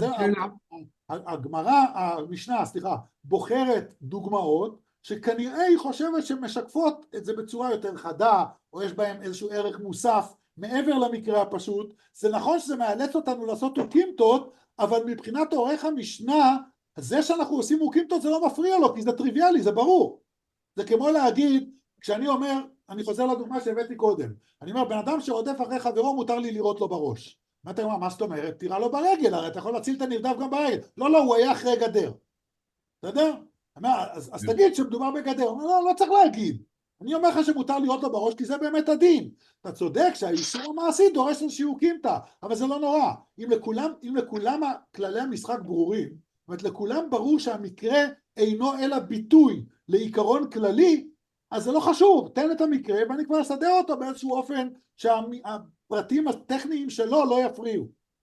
הגמרא, המשנה, בוחרת דוגמאות, שכנראה היא חושבת שמשקפות את זה בצורה יותר חדה, או יש בהם איזשהו ערך מוסף, מעבר למקרה הפשוט. זה נכון שזה מאלץ אותנו לעשות אוקימתות, אבל מבחינת עורך המשנה, זה שאנחנו עושים אוקימתות זה לא מפריע לו, כי זה טריוויאלי, זה ברור. זה כמו להגיד, כשאני אומר, אני חוזר לדוגמה שהבאתי קודם, אני אומר, בן אדם שרודף אחרי חברו, מותר לי לירות לו בראש. מה זאת אומרת? תירה לו ברגל, הרי אתה יכול להציל את הנרדף גם ברגל. לא, הוא היה אחרי גדר. אתה יודע? אז תגיד שמדובר בגדר. לא צריך להגיד. אני אומר לך שמותר להיות לו בראש, כי זה באמת הדין. אתה צודק שהאיסור המעשי דורש איזושהי אוקימתא, אבל זה לא נורא. אם לכולם כללי המשחק ברורים, זאת אומרת, לכולם ברור שהמקרה אינו אלא ביטוי לעיקרון כללי, אז זה לא חשוב, תן את המקרה ואני כבר אסדר אותו באיזשהו אופן שהפרטים הטכניים שלו לא יפריעו.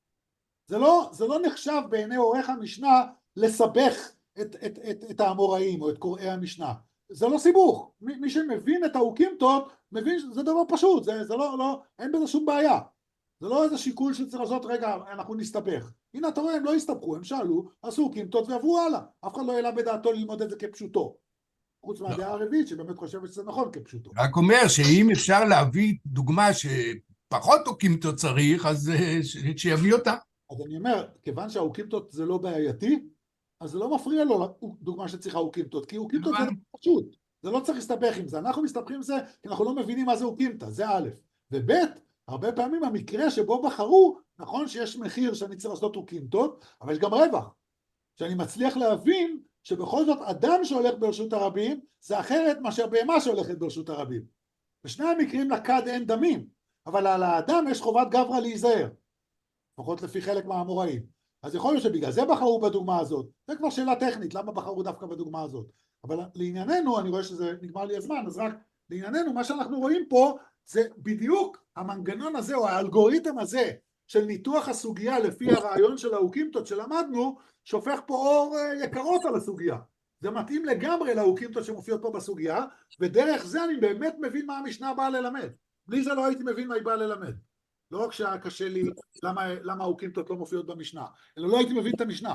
זה לא נחשב בעיני עורך המשנה לסבך את האמוראים או את קוראי המשנה. זה לא סיבוך. מי שמבין את האוקימתות מבין שזה דבר פשוט, זה לא, אין בזה שום בעיה. זה לא איזה שיקול שצריך לעשות, רגע, אנחנו נסתבך. הנה, אתה רואה, הם לא הסתבכו, הם שאלו, עשו אוקימתות ועברו הלאה. אף אחד לא העלה בדעתו ללמוד את זה כפשוטו. חוץ מהדעה הרביעית, שבאמת חושבת שזה נכון כפשוטו. רק אומר שאם אפשר להביא דוגמה שפחות אוקימתות צריך, אז שיביא אותה. אז אני אומר, כיוון שהאוקימתות זה לא בעייתי, אז זה לא מפריע לו דוגמה שצריכה אוקימתות, כי אוקימתות זה פשוט. זה לא צריך להסתבך עם זה. אנחנו מסתבכים עם זה, כי אנחנו לא מבינים מה זה אוקימתא, זה א', וב', הרבה פעמים המקרה שבו בחרו, נכון שיש מחיר שאני צריך לעשות אוקימתות, אבל יש גם רווח, שאני מצליח להבין שבכל זאת אדם שהולך ברשות הרבים, זה אחרת מאשר בהמה שהולכת ברשות הרבים. בשני המקרים לכד אין דמים, אבל על האדם יש חובת גברא להיזהר, לפחות לפי חלק מהאמוראים. אז יכול להיות שבגלל זה בחרו בדוגמה הזאת, זה כבר שאלה טכנית, למה בחרו דווקא בדוגמה הזאת. אבל לענייננו, אני רואה שזה נגמר לי הזמן, אז רק לענייננו, מה שאנחנו רואים פה, זה בדיוק המנגנון הזה, או האלגוריתם הזה, של ניתוח הסוגיה לפי הרעיון של האוקימתות שלמדנו, שופך פה אור יקרות על הסוגיה. זה מתאים לגמרי לאוקימתות שמופיעות פה בסוגיה, ודרך זה אני באמת מבין מה המשנה באה ללמד. בלי זה לא הייתי מבין מה היא באה ללמד. לא רק שהיה קשה לי למה האוקימתות לא מופיעות במשנה, אלא לא הייתי מבין את המשנה.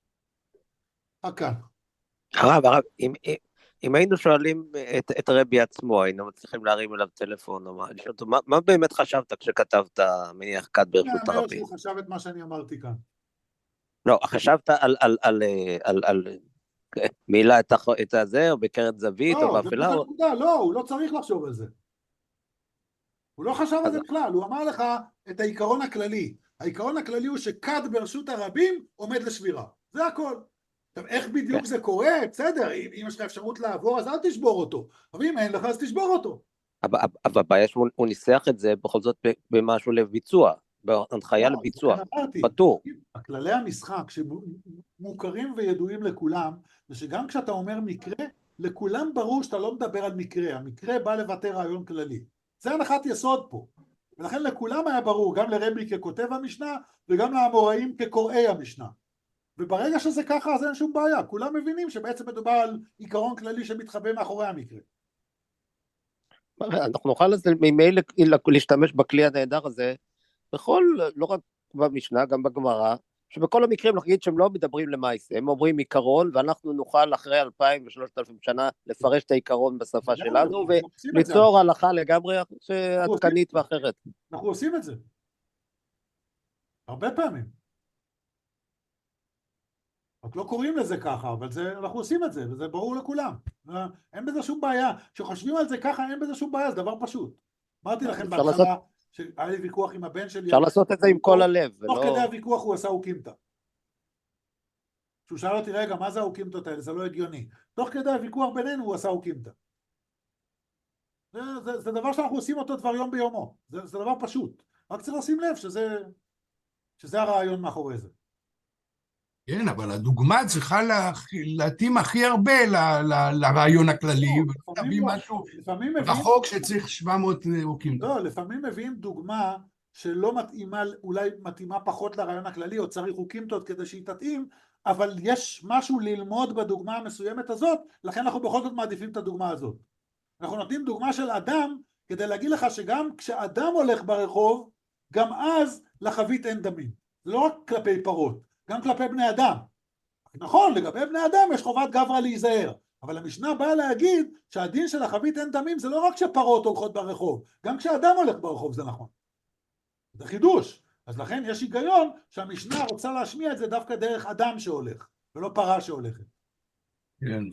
כאן. הרב, אם היינו שואלים את רבי עצמו, היינו מצליחים להרים אליו טלפון, או מה באמת חשבת כשכתבת מניח כת ברשות הרבים? אני אומר שהוא חשב את מה שאני אמרתי כאן. לא, חשבת על מילה את הזה, או בקרת זווית, או באפלה? לא, הוא לא צריך לחשוב על זה. הוא לא חשב על זה בכלל, הוא אמר לך את העיקרון הכללי. העיקרון הכללי הוא שכת ברשות הרבים עומד לשבירה. זה הכל. עכשיו, איך בדיוק זה קורה? בסדר, אם יש לך אפשרות לעבור, אז אל תשבור אותו. אבל אם אין לך, אז תשבור אותו. אבל הבעיה שהוא ניסח את זה בכל זאת במשהו לביצוע, בהנחיה לביצוע, פטור. הכללי המשחק שמוכרים וידועים לכולם, זה שגם כשאתה אומר מקרה, לכולם ברור שאתה לא מדבר על מקרה. המקרה בא לבטא רעיון כללי. זה הנחת יסוד פה. ולכן לכולם היה ברור, גם לרבי ככותב המשנה, וגם לאמוראים כקוראי המשנה. וברגע שזה ככה, אז אין שום בעיה. כולם מבינים שבעצם מדובר על עיקרון כללי שמתחבא מאחורי המקרה. אנחנו נוכל ממילא להשתמש בכלי הנהדר הזה, בכל, לא רק במשנה, גם בגמרא, שבכל המקרים נגיד שהם לא מדברים למעשה, הם אומרים עיקרון, ואנחנו נוכל אחרי 2,000 ו-3,000 שנה לפרש את העיקרון בשפה שלנו, וליצור הלכה לגמרי עדכנית ואחרת. אנחנו עושים את זה. הרבה פעמים. רק לא קוראים לזה ככה, אבל אנחנו עושים את זה, וזה ברור לכולם. אין בזה שום בעיה. כשחושבים על זה ככה, אין בזה שום בעיה, זה דבר פשוט. אמרתי לכם בהתחלה, שהיה לי ויכוח עם הבן שלי. אפשר לעשות את זה עם כל הלב. תוך כדי הוויכוח הוא עשה אוקימתא. כשהוא שאל אותי, רגע, מה זה האוקימתות האלה? זה לא הגיוני. תוך כדי הוויכוח בינינו הוא עשה אוקימתא. זה דבר שאנחנו עושים אותו דבר יום ביומו. זה דבר פשוט. רק צריך לשים לב שזה הרעיון מאחורי זה. כן, אבל הדוגמה צריכה להתאים הכי הרבה לרעיון הכללי, ולהביא משהו רחוק שצריך 700 אוקימתות. לא, לפעמים מביאים דוגמה שלא מתאימה, אולי מתאימה פחות לרעיון הכללי, או צריך אוקימתות כדי שהיא תתאים, אבל יש משהו ללמוד בדוגמה המסוימת הזאת, לכן אנחנו בכל זאת מעדיפים את הדוגמה הזאת. אנחנו נותנים דוגמה של אדם, כדי להגיד לך שגם כשאדם הולך ברחוב, גם אז לחבית אין דמים. זה לא רק כלפי פרות. גם כלפי בני אדם. נכון, לגבי בני אדם יש חובת גברא להיזהר, אבל המשנה באה להגיד שהדין של החבית אין דמים זה לא רק שפרות הולכות ברחוב, גם כשאדם הולך ברחוב זה נכון. זה חידוש. אז לכן יש היגיון שהמשנה רוצה להשמיע את זה דווקא דרך אדם שהולך, ולא פרה שהולכת. כן.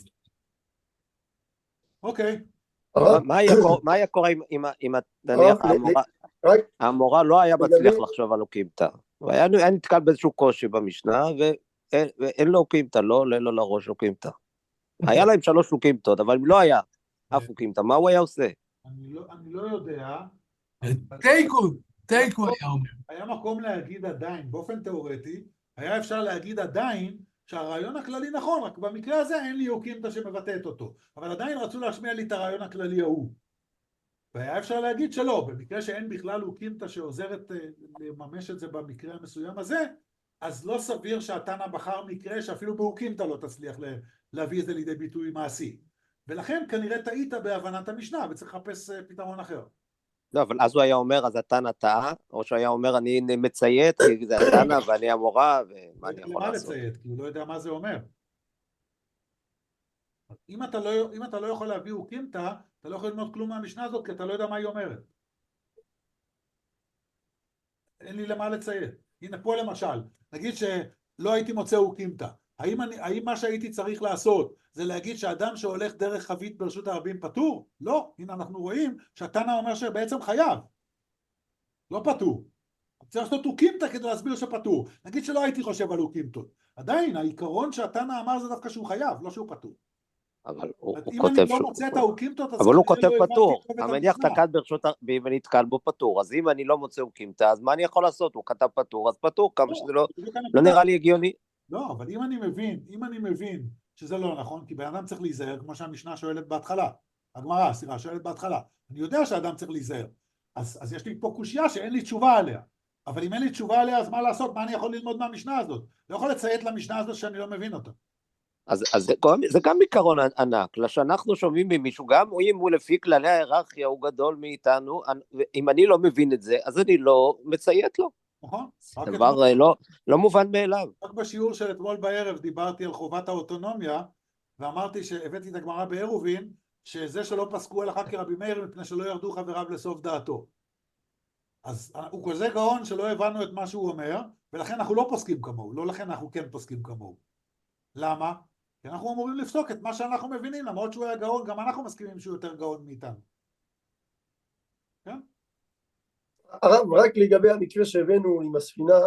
אוקיי. מה היה קורה אם נניח המורה לא היה מצליח לחשוב על אוקימתא? והיה נתקל באיזשהו קושי במשנה, ואין לו אוקימתא, לא עולה לו לראש אוקימתא. היה להם 3 אוקימתות, אבל אם לא היה, אף אוקימתא, מה הוא היה עושה? אני לא יודע. תיקו היה אומר. היה מקום להגיד עדיין, באופן תיאורטי, היה אפשר להגיד עדיין שהרעיון הכללי נכון, רק במקרה הזה אין לי אוקימתא שמבטאת אותו. אבל עדיין רצו להשמיע לי את הרעיון הכללי ההוא. והיה אפשר להגיד שלא, במקרה שאין בכלל אוקימתא שעוזרת לממש את זה במקרה המסוים הזה, אז לא סביר שהתנא בחר מקרה שאפילו באוקימתא לא תצליח להביא את זה לידי ביטוי מעשי. ולכן כנראה טעית בהבנת המשנה, וצריך לחפש פתרון אחר. לא, אבל אז הוא היה אומר, אז התנא טעה, או שהוא היה אומר, אני מציית, כי זה התנא ואני המורה, ומה אני יכול לעשות? למה לציית? כי הוא לא יודע מה זה אומר. אם אתה לא יכול להביא אוקימתא, אתה לא יכול ללמוד כלום מהמשנה הזאת, כי אתה לא יודע מה היא אומרת. אין לי למה לציית. הנה פה למשל, נגיד שלא הייתי מוצא אוקימתא. האם מה שהייתי צריך לעשות זה להגיד שאדם שהולך דרך חבית ברשות הרבים פטור? לא. הנה אנחנו רואים שהתנא אומר שבעצם חייב. לא פטור. צריך לעשות אוקימתא כדי להסביר שפטור. נגיד שלא הייתי חושב על אוקימתות. עדיין העיקרון שהתנא אמר זה דווקא שהוא חייב, לא שהוא פטור. אבל הוא אם כותב אני לא מוצא את האוקימתות, אבל הוא כותב פטור, המניח את הכד ברשות הרבים ונתקל בו פטור, אז אם אני לא מוצא אוקימתא, אז מה אני יכול לעשות? הוא כתב פטור, אז פטור, כמה שזה לא נראה לי הגיוני. לא, אבל אם אני מבין שזה לא נכון, כי בן אדם צריך להיזהר, כמו שהמשנה שואלת בהתחלה, הגמרא, סליחה, שואלת בהתחלה, אני יודע שהאדם צריך להיזהר, אז יש לי פה קושיה שאין לי תשובה עליה, אבל אם אין לי תשובה עליה, אז מה לעשות? מה אני יכול ללמוד מהמשנה הזאת? לא יכול לציית למשנה הזאת שאני לא מבין אותה. אז זה גם עיקרון ענק, שאנחנו שומעים ממישהו, גם אם הוא לפי כללי ההיררכיה הוא גדול מאיתנו, אם אני לא מבין את זה, אז אני לא מציית לו. נכון. דבר לא מובן מאליו. רק בשיעור של אתמול בערב דיברתי על חובת האוטונומיה, ואמרתי שהבאתי את הגמרא בעירובין, שזה שלא פסקו הלכה כרבי מאיר, מפני שלא ירדו חבריו לסוף דעתו. אז הוא כזה גאון שלא הבנו את מה שהוא אומר, ולכן אנחנו לא פוסקים כמוהו, לא לכן אנחנו כן פוסקים כמוהו. למה? כי אנחנו אמורים לפסוק את מה שאנחנו מבינים, למרות שהוא היה גאון, גם אנחנו מסכימים שהוא יותר גאון מאיתנו. כן? הרב, רק לגבי המקרה שהבאנו עם הספינה,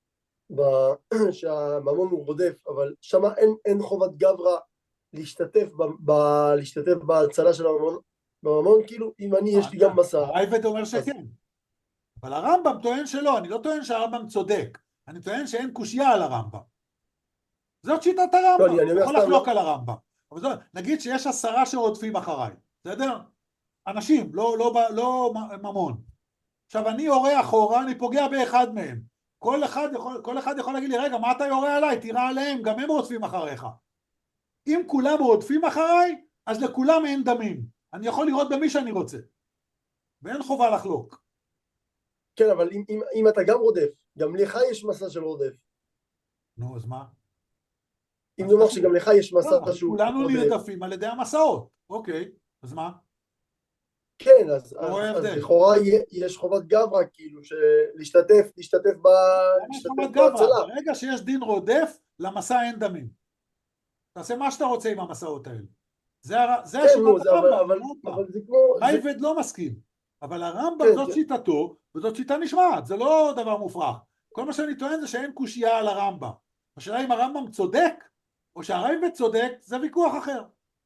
שהממון הוא רודף, אבל שם אין חובת גברא להשתתף בהצלה של הממון, כאילו אם אני יש לי גם מסע. הרייבד אומר שכן, אבל הרמב"ם טוען שלא, אני לא טוען שהרמב"ם צודק, אני טוען שאין קושיה על הרמב"ם. זאת שיטת הרמב"ם, אני יכול לחלוק על הרמב"ם. נגיד שיש 10 שרודפים אחריי, בסדר? אנשים, לא ממון. עכשיו אני יורה אחורה, אני פוגע באחד מהם. כל אחד יכול להגיד לי, רגע, מה אתה יורה עליי? תראה עליהם, גם הם רודפים אחריך. אם כולם רודפים אחריי, אז לכולם אין דמים. אני יכול לראות במי שאני רוצה. ואין חובה לחלוק. כן, אבל אם אתה גם רודף, גם לך יש מסע של רודף. נו, אז מה? אם נאמר שגם לך יש מסע שהוא רודף. כולנו נרדפים על ידי המסעות. אוקיי, אז מה? כן, אז לכאורה יש חובת גברא, כאילו, להשתתף בהצלה. ברגע שיש דין רודף, למסע אין דמים. תעשה מה שאתה רוצה עם המסעות האלה. זה שיטת הרמב"ם. רייבד לא מסכים. אבל הרמב"ם זאת שיטתו, וזאת שיטה נשמעת, זה לא דבר מופרך. כל מה שאני טוען זה שאין קושיה על הרמב"ם. השאלה אם הרמב"ם צודק, או שהרייבד צודק, זה ויכוח אחר.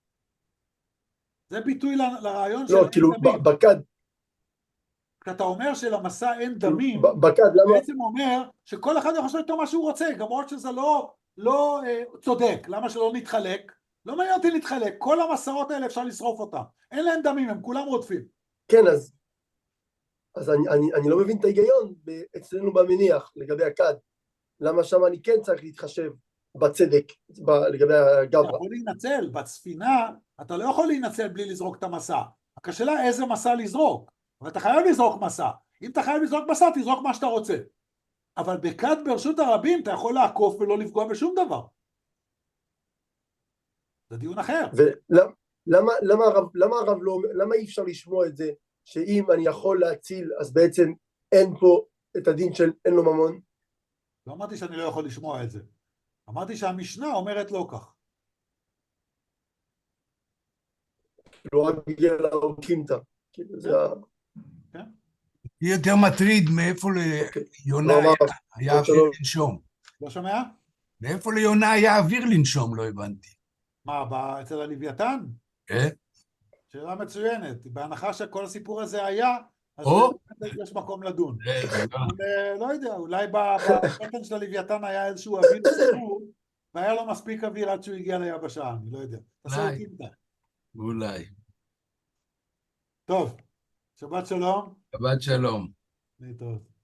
זה ביטוי לרעיון של אין דמים. בקד. כשאתה אומר שלמסע אין דמים, בעצם אומר שכל אחד יכול לעשות איתו מה שהוא רוצה, גם עוד שזה לא צודק. למה שלא נתחלק? לא מעניין אותי להתחלק, כל המסעות האלה אפשר לשרוף אותם. אין להם דמים, הם כולם רודפים. כן, אז אני לא מבין את ההיגיון אצלנו במניח לגבי הכד. למה שם אני כן צריך להתחשב בצדק לגבי הגברא. אתה יכול להינצל, בספינה אתה לא יכול להינצל בלי לזרוק את המסע. השאלה איזה מסע לזרוק, אבל אתה חייב לזרוק מסע. אם אתה חייב לזרוק מסע, תזרוק מה שאתה רוצה. אבל בכד ברשות הרבים אתה יכול לעקוף ולא לפגוע בשום דבר. זה דיון אחר. למה אי אפשר לשמוע את זה, שאם אני יכול להציל, אז בעצם אין פה את הדין של אין לו ממון? לא אמרתי שאני לא יכול לשמוע את זה. אמרתי שהמשנה אומרת לא כך. לא רק בגלל האוקימתא. היא יותר מטריד מאיפה ליונה היה אוויר לנשום. לא שומע? מאיפה ליונה היה אוויר לנשום, לא הבנתי. מה, אצל הלוויתן? כן. שאלה מצוינת. בהנחה שכל הסיפור הזה היה, אז יש מקום לדון. לא יודע, אולי בבטן של הלוויתן היה איזשהו אוויר סיפור, והיה לו מספיק אוויר עד שהוא הגיע ליבשה, אני לא יודע. תעשה אוקימתא. אולי. טוב, שבת שלום. שבת שלום. להתראות.